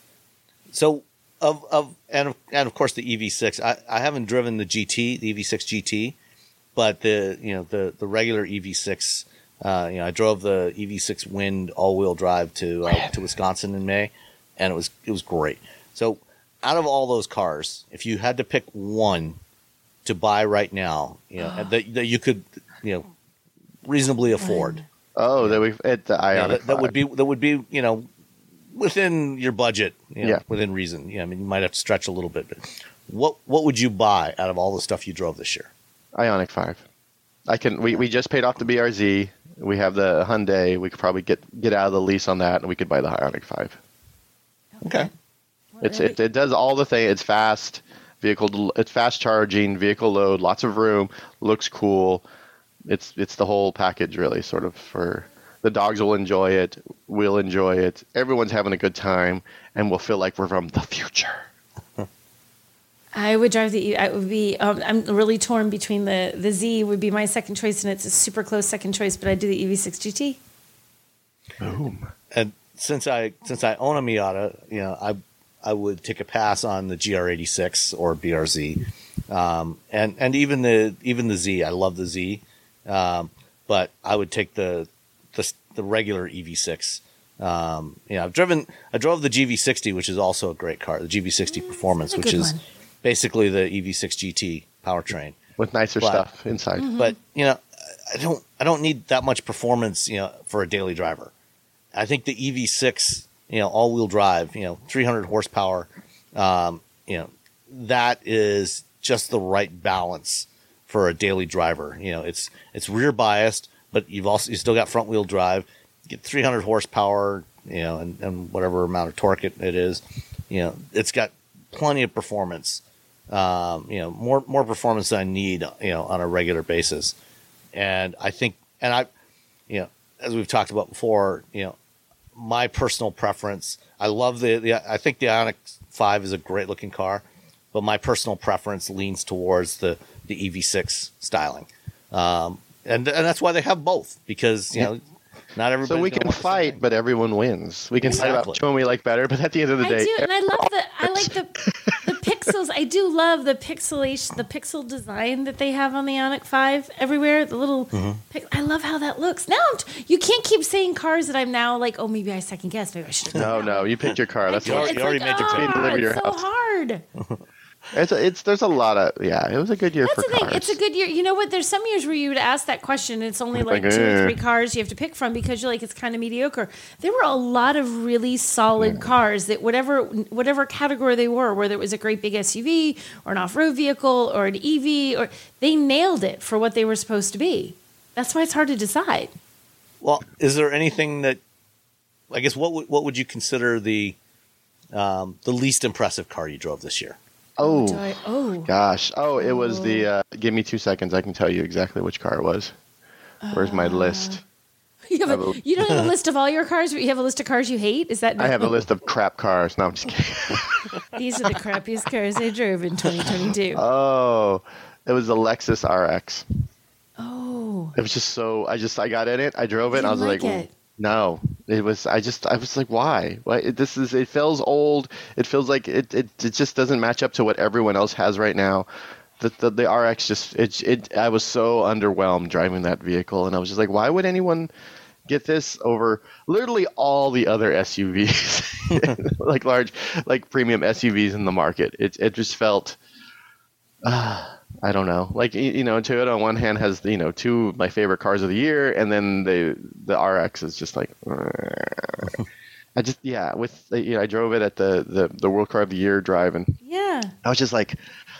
A: So of of and of, and of course the E V six. I, I haven't driven the G T, the E V six G T, but the you know the the regular E V six. Uh, you know, I drove the E V six Wind all-wheel drive to uh, to Wisconsin in May, and it was it was great. So out of all those cars, if you had to pick one to buy right now, you know that that you could you know reasonably afford,
D: Oh, that we at the
A: you know,
D: Ioniq.
A: that, that would
D: five.
A: be that would be you know within your budget, you know,
D: Yeah.
A: within reason. Yeah, I mean you might have to stretch a little bit, but what what would you buy out of all the stuff you drove this year?
D: Ioniq five. I can. We, we just paid off the B R Z. We have the Hyundai. We could probably get get out of the lease on that, and we could buy the Ioniq five.
A: Okay.
D: It's it, it does all the thing. It's fast vehicle. It's fast charging. Vehicle load. Lots of room. Looks cool. It's it's the whole package really. Sort of for the dogs will enjoy it. We'll enjoy it. Everyone's having a good time, and we'll feel like we're from the future.
C: I would drive the. I would be. Um, I'm really torn between the the Z would be my second choice, and it's a super close second choice. But I do the E V six G T.
D: Boom.
A: And since I since I own a Miata, you know, I I would take a pass on the G R eighty-six or B R Z, um, and and even the even the Z. I love the Z, um, but I would take the the, the regular E V six. Um, you know, I've driven I drove the G V sixty, which is also a great car, the G V sixty Performance,
C: a
A: which
C: good
A: is
C: one.
A: basically the E V six G T powertrain.
D: With nicer
A: But-
D: stuff inside.
A: But you know, I don't I don't need that much performance, you know, for a daily driver. I think the E V six, you know, all-wheel drive, you know, three hundred horsepower, um, you know, that is just the right balance for a daily driver. You know, it's it's rear biased, but you've also you still got front-wheel drive. You get three hundred horsepower, you know, and, and whatever amount of torque it, it is. You know, it's got plenty of performance. Um, you know, more more performance than I need, you know, on a regular basis. And I think, and I, you know, as we've talked about before, you know, my personal preference, I love the, the I think the Ioniq five is a great looking car, but my personal preference leans towards the, the E V six styling. Um, and, and that's why they have both, because, you
D: Yeah.
A: know, not everybody.
D: So we can fight, but everyone wins. We can fight
A: Exactly.
D: about which one we like better, but at the end of the
C: I
D: day,
C: do, and I love the I like the the pixels. I do love the pixelation, the pixel design that they have on the Ioniq five everywhere. The little,
A: Mm-hmm.
C: pic- I love how that looks. Now I'm t- you can't keep saying cars that I'm now like, oh, maybe I second guess. Maybe I should.
D: no, no, you picked your car. That's
A: You
D: what
A: already-
C: It's
A: you already
C: like,
A: made your
C: oh,
A: pick.
D: Deliver your
C: it's so
D: house.
C: hard.
D: it's, a, it's there's a lot of yeah. It was a good year
C: That's
D: for
C: the thing.
D: cars.
C: It's a good year. You know what? There's some years where you would ask that question, and it's only like
D: Like,
C: two or
D: eh.
C: three cars you have to pick from because you're like, it's kind of mediocre. There were a lot of really solid cars that whatever whatever category they were, whether it was a great big S U V or an off-road vehicle or an E V, or they nailed it for what they were supposed to be. That's why it's hard to decide.
A: Well, is there anything that, I guess, what would, what would you consider the, um, the least impressive car you drove this year?
D: oh
C: Do I- oh,
D: gosh, oh it was the. Uh, give me two seconds. I can tell you exactly which car it was. Where's my list?
C: you, have a, you don't have a list of all your cars, but you have a list of cars you hate. Is that?
D: I have a list of crap cars. No, I'm just kidding.
C: These are the crappiest cars I drove in twenty twenty-two.
D: Oh, it was the Lexus R X.
C: Oh,
D: It was just so. I just I got in it. I drove it.
C: You
D: And I was
C: didn't
D: like,
C: like it?
D: no. It was. I just. I was like, why? Why? It, this is. It feels old. It feels like it. It, it just doesn't match up to what everyone else has right now. The, the the R X just. It. It. I was so underwhelmed driving that vehicle, and I was just like, why would anyone get this over literally all the other S U Vs, like large, like premium S U Vs in the market? It. It just felt. Uh, I don't know. Like, y- you know, Toyota on one hand has, you know, two of my favorite cars of the year, and then the the R X is just like, I just, yeah, with, you know, I drove it at the, the, the World Car of the Year drive, and
C: yeah.
D: I was just like,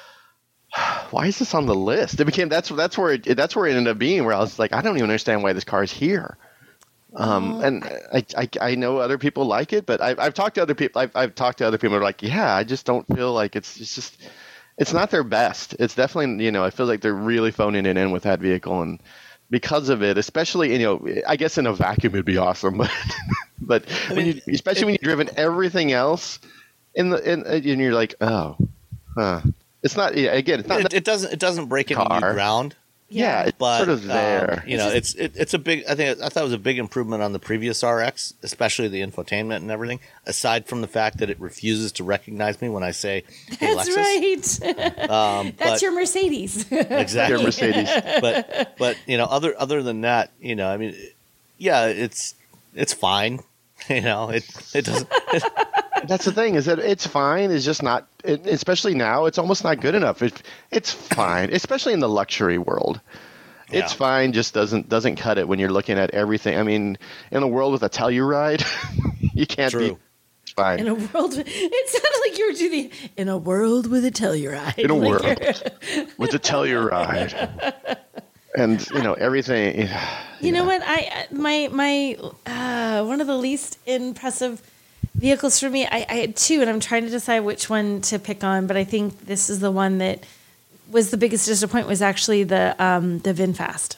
D: why is this on the list? It became, that's, that's where it, that's where it ended up being, where I was like, I don't even understand why this car is here. Um, and I, I, I know other people like it, but I've, I've talked to other people, I've, I've talked to other people who are like, yeah, I just don't feel like it's, it's just, it's not their best. It's definitely, you know, I feel like they're really phoning it in with that vehicle. And because of it, especially, you know, I guess in a vacuum it'd be awesome. But, but when you, especially when you've driven everything else in the, in, and you're like, oh, huh. It's not, yeah, again, it's not,
A: It, it doesn't it doesn't break any new
D: Car.
A: ground.
D: yeah, it's
A: But
D: sort of there.
A: um, you know, it's it, it's a big. I think I thought it was a big improvement on the previous R X, especially the infotainment and everything. Aside from the fact that it refuses to recognize me when I say, "Hey,
C: That's
A: Lexus."
C: right.
A: Um,
C: That's
A: but,
C: your Mercedes.
A: exactly.
D: Your Mercedes.
A: but but you know, other other than that, you know, I mean, yeah, it's it's fine. You know, it it doesn't.
D: That's the thing, is that it's fine. It's just not, it, especially now, it's almost not good enough. It, it's fine, especially in the luxury world. It's
A: Yeah.
D: fine, just doesn't doesn't cut it when you're looking at everything. I mean, in a world with a Telluride, you can't
A: True.
D: be it's fine.
C: In a world, it sounded like you were doing in a world with a Telluride.
D: In a
C: Like
D: world
C: you're-
D: with a Telluride, and you know everything.
C: You know what? I my my uh, one of the least impressive vehicles for me. I, I had two, and I'm trying to decide which one to pick on. But I think this is the one that was the biggest disappointment. Was actually the um, the VinFast.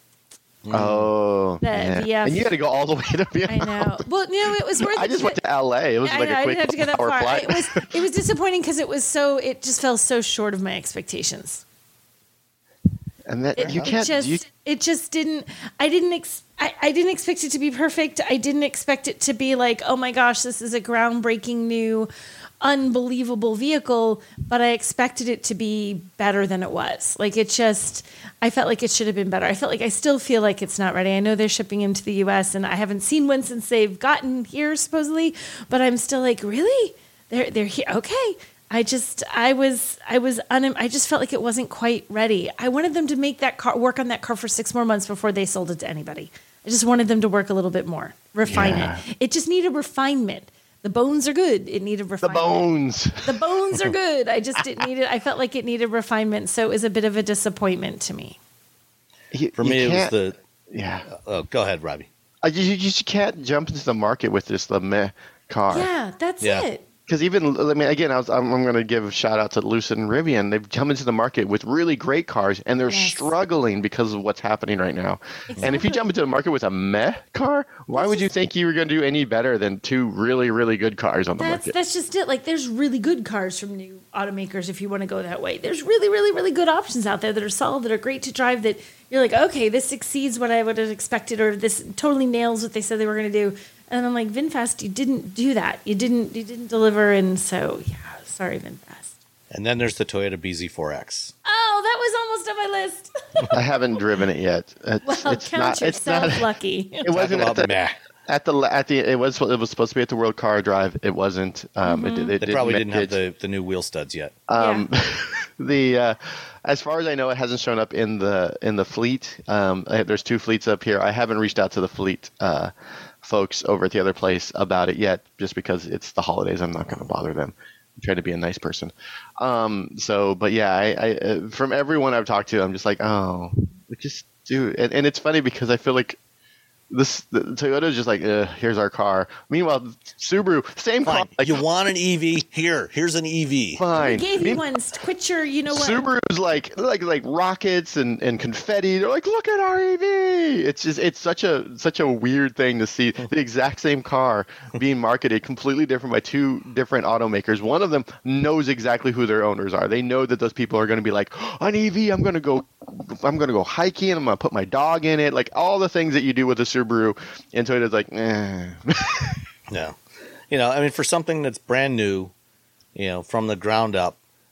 D: Oh,
C: The
D: yeah.
C: V F.
D: And you had to go all the way to
C: I
D: Vietnam.
C: know. Well, no, it was worth it.
D: I just went to L A. It was
C: I
D: like
C: know,
D: a
C: I
D: quick
C: didn't have to get that
D: hour
C: far.
D: flight.
C: It was it was disappointing because it was so it just fell so short of my expectations.
D: and that
C: It,
D: you
C: it
D: can't.
C: just
D: you,
C: it just didn't. I didn't. Ex, I, I didn't expect it to be perfect. I didn't expect it to be like, oh my gosh, this is a groundbreaking new, unbelievable vehicle. But I expected it to be better than it was. Like it just. I felt like it should have been better. I felt like I still feel like it's not ready. I know they're shipping him to the U S and I haven't seen one since they've gotten here supposedly. But I'm still like, really? They're they're here. Okay. I just I was I was un, I just felt like it wasn't quite ready. I wanted them to make that car work on that car for six more months before they sold it to anybody. I just wanted them to work a little bit more, refine
D: Yeah.
C: it. It just needed refinement. The bones are good. It needed
D: the
C: refinement.
D: bones.
C: The bones are good. I just didn't need it. I felt like it needed refinement, so it was a bit of a disappointment to me.
D: You-
A: For
D: you
A: me, it was
D: can't-
A: the.
D: yeah.
A: Oh, go ahead, Robbie.
D: Uh, You, you just can't jump into the market with just the meh car.
C: Yeah, that's
A: Yeah.
C: it.
D: because even I mean, again, I was, I'm, I'm going to give a shout out to Lucid and Rivian. They've come into the market with really great cars, and they're
C: Yes.
D: struggling because of what's happening right now.
C: Exactly.
D: And if you jump into the market with a meh car, why would you think you were going to do any better than two really, really good cars on the
C: That's
D: market?
C: that's just it. Like, there's really good cars from new automakers if you want to go that way. There's really, really, really good options out there that are solid, that are great to drive, that you're like, okay, this exceeds what I would have expected, or this totally nails what they said they were going to do. And I'm like, VinFast, you didn't do that. You didn't you didn't deliver, and so yeah, sorry, VinFast.
A: And then there's the Toyota B Z four X.
C: Oh, that was almost on my list.
D: I haven't driven it yet. It's,
C: Well,
D: it's
C: count
D: not. It's
C: yourself
D: not.
C: lucky.
D: It wasn't
A: Talk
D: at the,
A: about meh.
D: at the at the. It was it was supposed to be at the World Car Drive. It wasn't. Um, it, it,
A: They
D: didn't
A: probably
D: make
A: didn't have
D: it.
A: the, the new wheel studs yet.
D: Um,
C: Yeah.
D: the uh, as far as I know, it hasn't shown up in the in the fleet. Um, I- there's two fleets up here. I haven't reached out to the fleet uh, folks over at the other place about it yet, just because it's the holidays. I'm not going to bother them. I'm trying to be a nice person. Um, so, but yeah, I, I uh, from everyone I've talked to, I'm just like, oh, just do. And, and it's funny because I feel like this the Toyota is just like, uh, here's our car. Meanwhile, Subaru, same car.
A: Fine.
D: Like,
A: You want an E V? Here. Here's an E V.
C: We
D: fine.
C: gave you
D: Mean-
C: one. Quit your, you know what?
D: Subaru's like like like rockets and, and confetti. They're like, look at our E V. It's just it's such a such a weird thing to see the exact same car being marketed completely different by two different automakers. One of them knows exactly who their owners are. They know that those people are going to be like, an E V. I'm going to go. I'm going to go hiking. I'm going to put my dog in it. Like all the things that you do with a Subaru. And Toyota's like, eh.
A: No. You know, I mean, for something that's brand new, you know, from the ground up,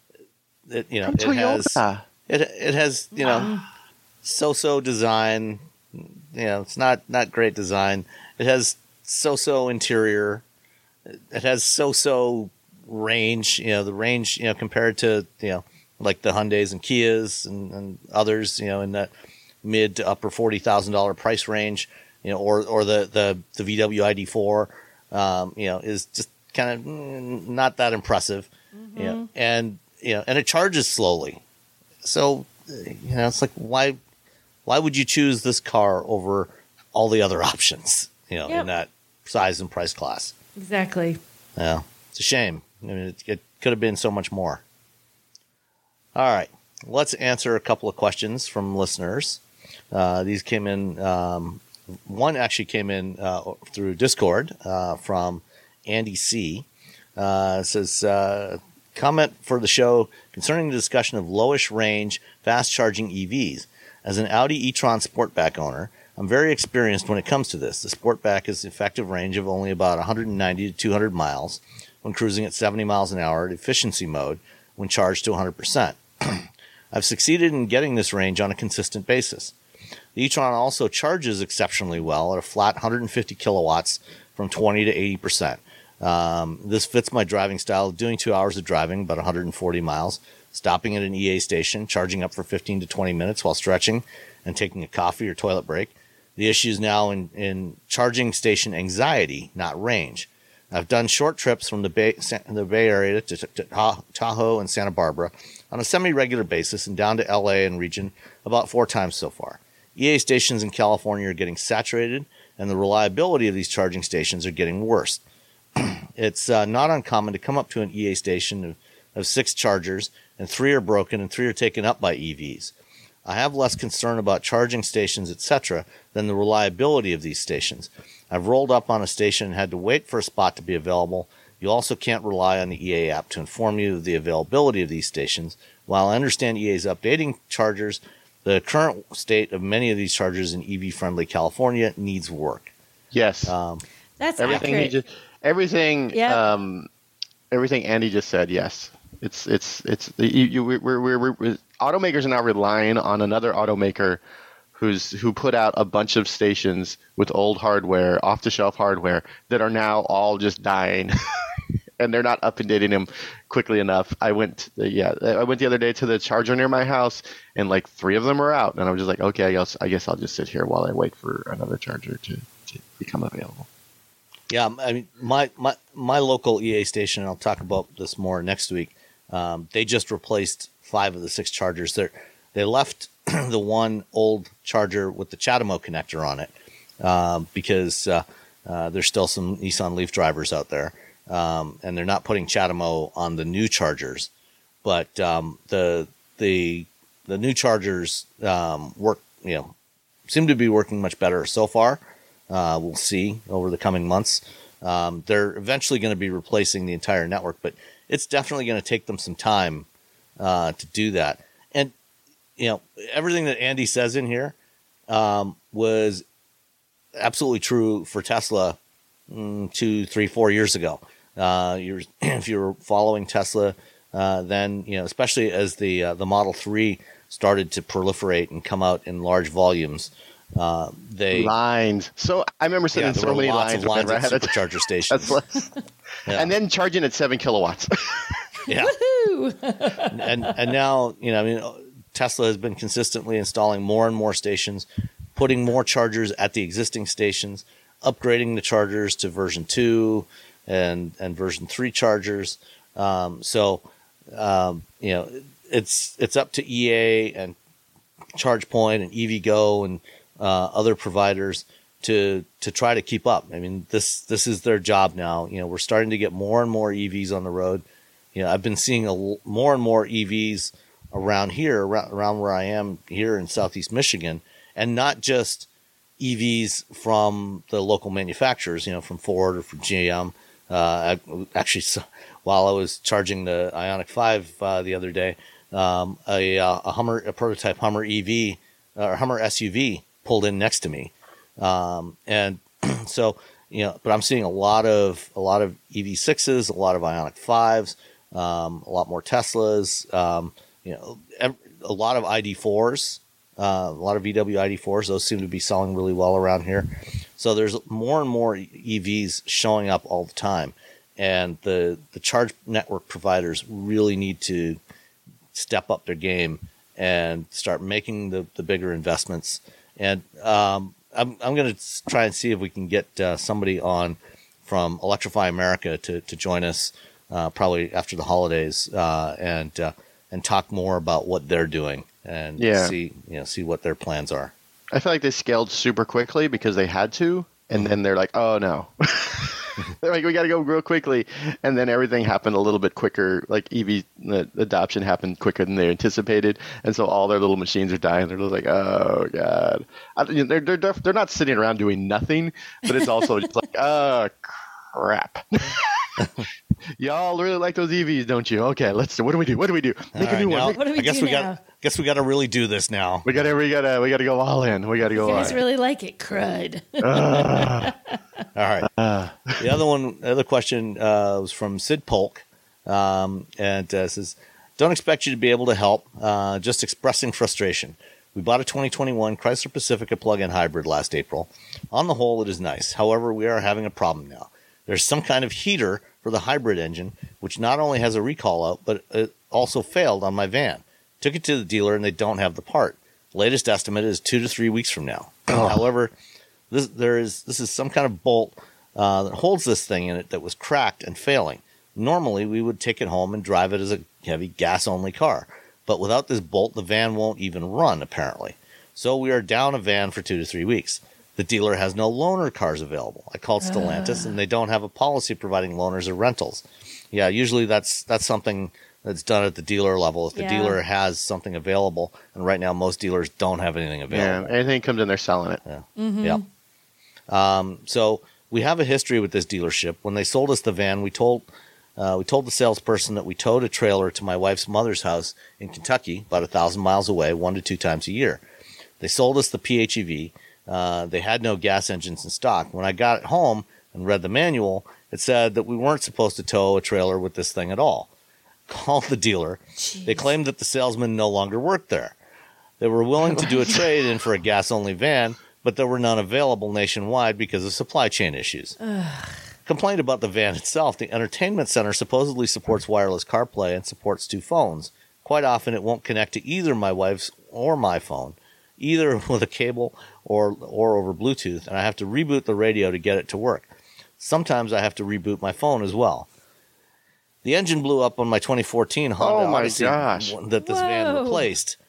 A: it, you know,
D: From
A: it has,
D: Toyota.
A: it, it has, you know, so-so design. You know, it's not, not great design. It has so-so interior. It has so-so range, you know, the range, you know, compared to, you know, like the Hyundais and Kias and, and others, you know, in that mid to upper forty thousand dollars price range, you know, or, or the, the, the V W I D four, um, you know, is just kind of mm, not that impressive, you know, and, you know, and it charges slowly. So, you know, it's like, why, why would you choose this car over all the other options, you know,
C: Yep.
A: in that size and price class?
C: Exactly.
A: Yeah, it's a shame. I mean, it, it could have been so much more. All right, let's answer a couple of questions from listeners. Uh, these came in. Um, one actually came in uh, through Discord uh, from Andy C. Uh, it says, uh, comment for the show concerning the discussion of lowish range, fast charging E Vs. As an Audi e-tron Sportback owner, I'm very experienced when it comes to this. The Sportback has an effective range of only about one hundred ninety to two hundred miles when cruising at seventy miles an hour at efficiency mode when charged to one hundred percent. I've succeeded in getting this range on a consistent basis. The e-tron also charges exceptionally well at a flat one hundred fifty kilowatts from twenty to eighty percent. Um, this fits my driving style, doing two hours of driving, about one hundred forty miles, stopping at an E A station, charging up for fifteen to twenty minutes while stretching and taking a coffee or toilet break. The issue is now in, in charging station anxiety, not range. I've done short trips from the Bay, the Bay Area to, to, to Tahoe and Santa Barbara on a semi-regular basis and down to L A and region about four times so far. E A stations in California are getting saturated, and the reliability of these charging stations are getting worse. It's uh, not uncommon to come up to an E A station of, of six chargers, and three are broken and three are taken up by E Vs. I have less concern about charging stations, et cetera, than the reliability of these stations. I've rolled up on a station and had to wait for a spot to be available. You also can't rely on the E A app to inform you of the availability of these stations. While I understand E A is updating chargers, the current state of many of these chargers in E V-friendly California needs work.
D: Yes.
A: Um,
C: That's
D: everything
C: accurate.
D: he just everything
C: Yep.
D: um everything Andy just said. Yes. It's it's it's you, you we're, we're, we're, we're automakers are now relying on another automaker who's who put out a bunch of stations with old hardware, off the shelf hardware that are now all just dying. And they're not updating them quickly enough. I went, yeah, I went the other day to the charger near my house, and like three of them are out. And I was just like, okay, I guess I guess I'll just sit here while I wait for another charger to, to become available.
A: Yeah, I mean, my, my, my local E A station, and I'll talk about this more next week, um, they just replaced five of the six chargers. They they left the one old charger with the CHAdeMO connector on it um, because uh, uh, there's still some Nissan Leaf drivers out there. um, and they're not putting CHAdeMO on the new chargers, but um, the the the new chargers um, work, you know, seem to be working much better so far. Uh, we'll see over the coming months. Um, they're eventually going to be replacing the entire network, but it's definitely going to take them some time uh, to do that. And you know, everything that Andy says in here um, was absolutely true for Tesla mm, two, three, four years ago. Uh, you're, if you were following Tesla, uh, then, you know, especially as the uh, the Model three started to proliferate and come out in large volumes, uh, they
D: lines. So I remember sitting
A: yeah,
D: in
A: there
D: so
A: were
D: many
A: lots
D: lines,
A: of lines
D: whenever I
A: at
D: had a
A: supercharger stations.
D: yeah. And then charging at seven kilowatts.
A: Yeah. and and now, you know, I mean, Tesla has been consistently installing more and more stations, putting more chargers at the existing stations, upgrading the chargers to version two and and version three chargers. Um, so, um, you know, it's it's up to E A and ChargePoint and EVgo and uh, other providers to to try to keep up. I mean, this this is their job now. You know, we're starting to get more and more E Vs on the road. You know, I've been seeing a, more and more E Vs around here, around, around where I am here in Southeast Michigan, and not just E Vs from the local manufacturers, you know, from Ford or from G M. Uh, I, actually, so, while I was charging the Ioniq five uh, the other day, um, a, a Hummer, a prototype Hummer E V or uh, Hummer S U V pulled in next to me, um, and so you know. But I'm seeing a lot of a lot of E V sixes, a lot of Ioniq fives, um, a lot more Teslas. Um, you know, a lot of I D fours, uh, a lot of V W I D fours. Those seem to be selling really well around here. So there's more and more E Vs showing up all the time, and the the charge network providers really need to step up their game and start making the, the bigger investments. And um, I'm I'm going to try and see if we can get uh, somebody on from Electrify America to to join us uh, probably after the holidays uh, and uh, and talk more about what they're doing and
D: yeah.
A: see you know see what their plans are.
D: I feel like they scaled super quickly because they had to, and then they're like, oh no. They're like, we got to go real quickly. And then everything happened a little bit quicker. Like E V the adoption happened quicker than they anticipated. And so all their little machines are dying. They're like, oh God. I, you know, they're, they're, they're not sitting around doing nothing, but it's also just like, oh crap. Y'all really like those E Vs, don't you? Okay, let's. What do we do? What do we do? Make
A: All
D: a new
A: right,
D: one.
A: now,
C: What do we
A: I guess
C: do
A: we
C: now?
A: got. Guess we got to really do this now.
D: We gotta. We gotta. We gotta go all in. We gotta go
C: You
D: all
C: guys
D: in.
C: really like it, crud.
A: All right. The other one, the other question uh, was from Sid Polk, um, and uh, says, "Don't expect you to be able to help. Uh, just expressing frustration. We bought a twenty twenty-one Chrysler Pacifica plug-in hybrid last April. On the whole, it is nice. However, we are having a problem now. There's some kind of heater for the hybrid engine, which not only has a recall out, but it also failed on my van. Took it to the dealer, and they don't have the part. Latest estimate is two to three weeks from now. Oh. However, this there is this is some kind of bolt uh, that holds this thing in it that was cracked and failing. Normally, we would take it home and drive it as a heavy gas-only car. But without this bolt, the van won't even run, apparently. So we are down a van for two to three weeks. The dealer has no loaner cars available. I called Stellantis, uh. and they don't have a policy providing loaners or rentals. Yeah, usually that's that's something that's done at the dealer level. If the
C: yeah.
A: dealer has something available, and right now most dealers don't have anything available.
D: Yeah, anything comes in, they're selling it.
A: Yeah.
C: Mm-hmm.
A: Yeah. Um, so we have a history with this dealership. When they sold us the van, we told uh, we told the salesperson that we towed a trailer to my wife's mother's house in Kentucky, about a thousand miles away, one to two times a year. They sold us the P H E V. Uh, they had no gas engines in stock. When I got it home and read the manual, it said that we weren't supposed to tow a trailer with this thing at all. Called the dealer.
C: Jeez.
A: They claimed that the salesman no longer worked there. They were willing to do a trade-in for a gas-only van, but there were none available nationwide because of supply chain issues.
C: Ugh.
A: Complained about the van itself. The entertainment center supposedly supports wireless CarPlay and supports two phones. Quite often it won't connect to either my wife's or my phone, either with a cable or or over Bluetooth, and I have to reboot the radio to get it to work. Sometimes I have to reboot my phone as well. The engine blew up on my twenty fourteen Honda
D: Oh my
A: Odyssey
D: gosh.
A: that this
C: Whoa.
A: van replaced,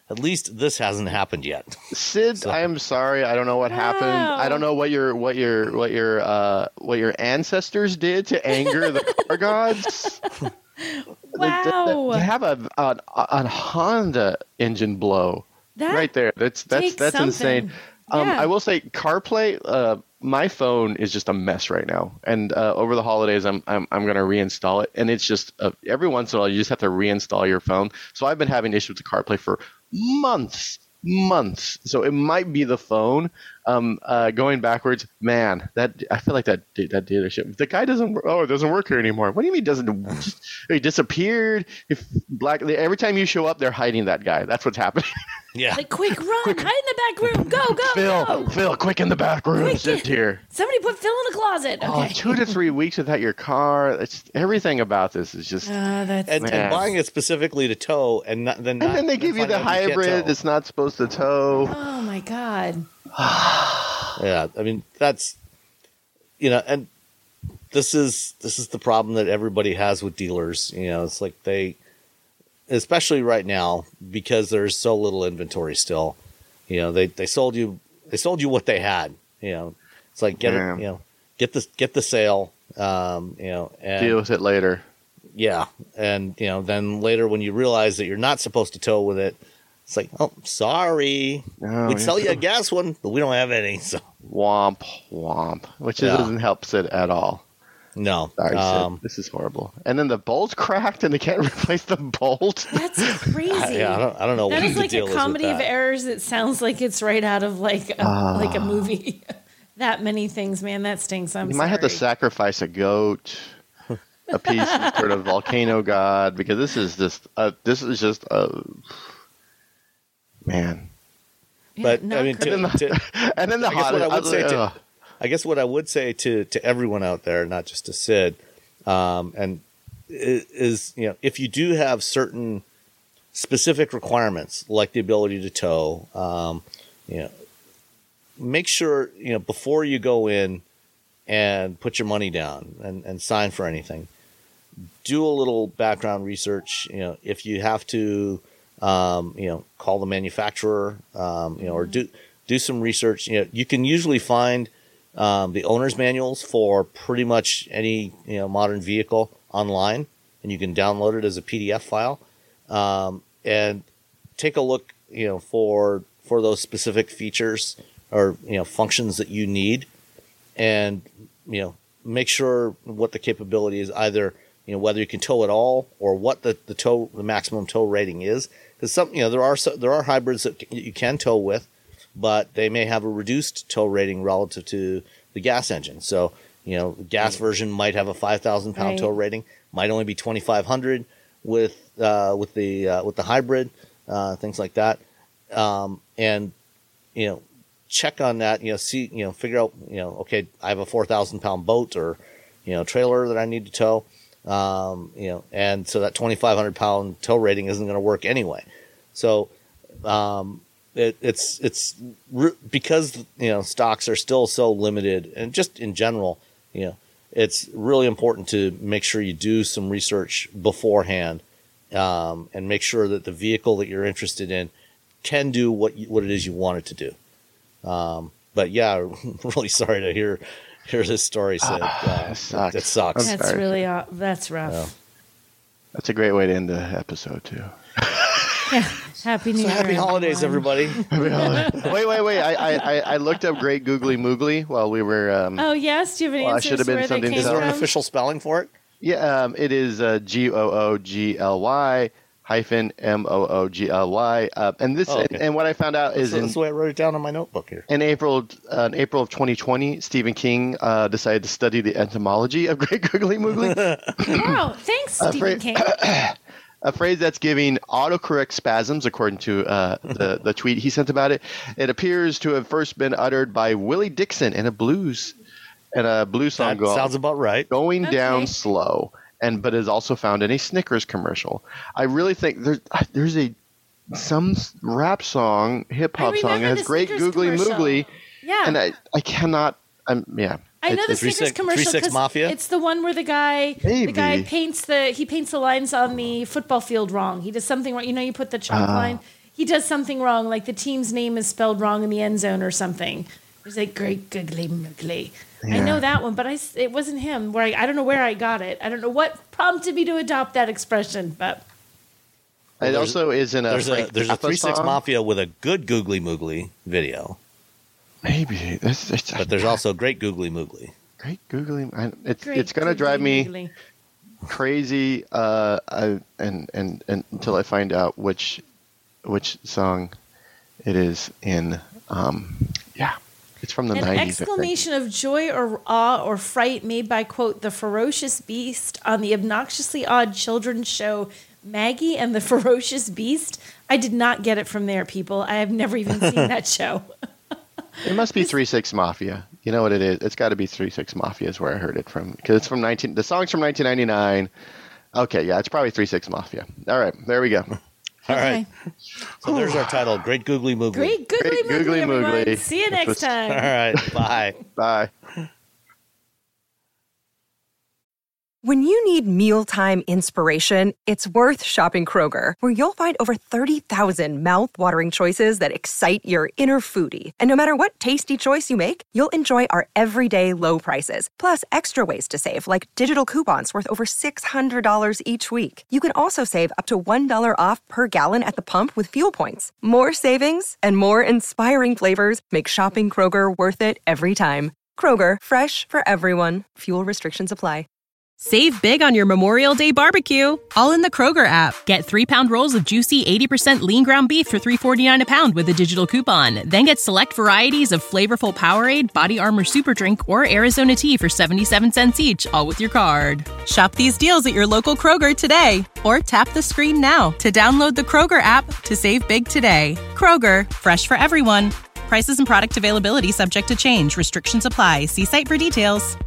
A: at least this hasn't happened yet.
D: Sid,
A: So-
D: I am sorry. I don't know what happened.
C: Wow.
D: I don't know what your what your what your uh, what your ancestors did to anger the car gods. Like, that- that-
C: Wow.
D: to have a a, a Honda engine blow
C: That
D: right there. That's that's
C: takes
D: that's insane.
C: something.
D: Um,
C: Yeah.
D: I will say CarPlay. Uh, my phone is just a mess right now, and uh, over the holidays, I'm I'm I'm gonna reinstall it, and it's just uh, every once in a while you just have to reinstall your phone. So I've been having issues with CarPlay for months, months. So it might be the phone. Um, uh, going backwards, man, that I feel like that that dealership. The guy doesn't. wor- Oh, it doesn't work here anymore. What do you mean doesn't? Just, he disappeared. If black every time you show up, they're hiding that guy. That's what's happening.
A: Yeah.
C: Like, quick, run, hide in the back room, go, go,
D: Phil,
C: go.
D: Phil, quick in the back room,
C: Quick,
D: sit
C: get-
D: here.
C: Somebody put Phil in a closet.
D: Oh,
C: Okay.
D: two to three weeks without your car. It's everything about this is just.
C: Uh, that's
A: and,
D: Man.
A: and buying it specifically to tow, and not, then
D: and
A: not,
D: then they give you
A: find
D: the
A: out you can't
D: hybrid.
A: tow.
D: It's not supposed to tow.
C: oh my god.
A: Yeah, I mean that's, you know, and this is this is the problem that everybody has with dealers. You know, it's like they, especially right now because there's so little inventory still. You know, they, they sold you they sold you what they had. You know, it's like get
D: Yeah.
A: it. You know, get the get the sale. Um, you know, and
D: Deal with it later.
A: yeah, and you know, then later when you realize that you're not supposed to tow with it, it's like, oh, sorry,
D: Oh,
A: we'd
D: yeah.
A: sell you a gas one, but we don't have any. So
D: Womp womp, which
A: Yeah.
D: doesn't help Sid at all.
A: no,
D: Sorry,
A: um,
D: Sid. This is horrible. And then the bolt's cracked, and they can't replace the bolt.
C: That's crazy.
A: yeah, I don't, I don't know.
C: That
A: what
C: is
A: the
C: like
A: deal
C: a
A: is with
C: comedy of
A: that.
C: errors. It sounds like it's right out of like a,
D: Ah.
C: like a movie. That many things, man. That stinks. I'm
D: You
C: sorry.
D: might have to sacrifice a goat, a piece of sort of volcano god, because this is just uh, this is just a man.
A: But
C: not
A: I mean, to,
D: And then the,
A: to,
D: and then the
A: I guess
D: hot.
A: what I
D: I
A: would
D: was
A: say
D: like,
A: to,
D: ugh.
A: I guess what I would say to to everyone out there, not just to Sid, um, and i- is you know, if you do have certain specific requirements like the ability to tow, um, you know, make sure you know before you go in and put your money down and, and sign for anything. Do a little background research. You know, if you have to, um, you know, call the manufacturer, um, you know, or do do some research. You know, you can usually find um, the owner's manuals for pretty much any you know modern vehicle online, and you can download it as a P D F file, um, and take a look. You know, for for those specific features or you know functions that you need, and you know make sure what the capability is, either you know whether you can tow at all or what the, the tow the maximum tow rating is, because some you know there are so, there are hybrids that you can tow with, but they may have a reduced tow rating relative to the gas engine. So you know the gas version might have a five thousand pound
C: Right.
A: tow rating, might only be twenty-five hundred with uh, with the uh, with the hybrid, uh, things like that, um, and you know check on that, you know, see, you know, figure out, you know, okay, I have a four thousand pound boat or, you know, trailer that I need to tow. Um, you know, and so that twenty-five hundred pound tow rating isn't going to work anyway. So, um, it, it's, it's re- because, you know, stocks are still so limited and just in general, you know, it's really important to make sure you do some research beforehand, um, and make sure that the vehicle that you're interested in can do what you, what it is you want it to do. Um, but yeah, I'm really sorry to hear hear this story. Sid. Uh,
D: sucks.
A: It, it sucks.
D: I'm
C: That's
D: sorry.
C: really uh, that's rough.
A: Yeah.
D: That's a great way to end the episode too.
C: Happy New
A: So
C: Year.
A: happy holidays,
C: everyone.
A: everybody.
D: wait, wait, wait! I, I, I looked up Great Googly Moogly while we were. Um,
C: Oh yes, do you have any
D: Well, I
C: answers
D: should have
C: to
D: been
C: where they
D: something
C: came
A: Is there an
C: from?
A: official spelling for it?
D: Yeah, um, it is uh, G O O G L Y hyphen M O O G L Y. Uh, and this,
A: Oh, okay.
D: and what I found out is
A: So
D: in,
A: that's the way I wrote it down on my notebook here.
D: in April, uh, in April of twenty twenty, Stephen King uh, decided to study the etymology of Great Googly Moogly.
C: Wow, thanks, Stephen
D: Afraid-
C: King.
D: A phrase that's giving autocorrect spasms, according to uh, the, the tweet he sent about it. It appears to have first been uttered by Willie Dixon in a blues, in a blues song
A: That
D: called
A: sounds about right.
D: Going
C: Okay.
D: Down Slow, and but is also found in a Snickers commercial. I really think there's there's a some rap song, hip hop
C: I
D: song
C: remember
D: that has
C: the
D: great
C: Snickers
D: googly
C: commercial.
D: moogly,
C: Yeah.
D: and I I cannot. I'm yeah.
C: I know
D: It's-
C: the
D: it's-
A: Three
C: Snickers
A: Six-
C: commercial
A: Three Six
C: 'cause
A: Mafia?
C: it's the one where the guy the guy
D: Maybe.
C: paints the he paints the lines on the football field wrong. He does something wrong. You know, you put the chalk
D: Ah.
C: line. he does something wrong, like the team's name is spelled wrong in the end zone or something. He's like, great googly moogly. Yeah. I know that one, but I, it wasn't him. Where I, I don't know where I got it. I don't know what prompted me to adopt that expression, but...
D: It
A: well,
D: also is in a
A: there's
D: Frank
A: a there's
D: Zappa
A: a three six
D: song.
A: Mafia with a good googly moogly video.
D: Maybe that's, that's,
A: but there's also great googly moogly.
D: Great googly. I, it's
C: great
D: it's gonna drive me
C: moogly.
D: crazy. Uh, I, and, and and until I find out which which song it is in. Um, yeah, it's from the
C: An
D: nineties.
C: exclamation of joy or awe or fright made by, quote, the ferocious beast on the obnoxiously odd children's show Maggie and the Ferocious Beast. I did not get it from there, people. I have never even seen that show.
D: It must be three six Mafia. You know what it is? It's got to be three six Mafia is where I heard it from, because it's from nineteen. The song's from nineteen ninety-nine. Okay, yeah, it's probably three six Mafia. All right, there we go.
A: All right. So there's our title, Great Googly Moogly.
C: Great Googly
D: Great
C: Moogly,
D: Googly
C: everyone.
D: Moogly.
C: See you next time.
A: All right, bye.
D: Bye.
F: When you need mealtime inspiration, it's worth shopping Kroger, where you'll find over thirty thousand mouth-watering choices that excite your inner foodie. And no matter what tasty choice you make, you'll enjoy our everyday low prices, plus extra ways to save, like digital coupons worth over six hundred dollars each week. You can also save up to one dollar off per gallon at the pump with fuel points. More savings and more inspiring flavors make shopping Kroger worth it every time. Kroger, fresh for everyone. Fuel restrictions apply.
G: Save big on your Memorial Day barbecue, all in the Kroger app. Get three-pound rolls of juicy eighty percent lean ground beef for three forty-nine a pound with a digital coupon. Then get select varieties of flavorful Powerade, Body Armor Super Drink, or Arizona tea for seventy-seven cents each, all with your card. Shop these deals at your local Kroger today, or tap the screen now to download the Kroger app to save big today. Kroger, fresh for everyone. Prices and product availability subject to change. Restrictions apply. See site for details.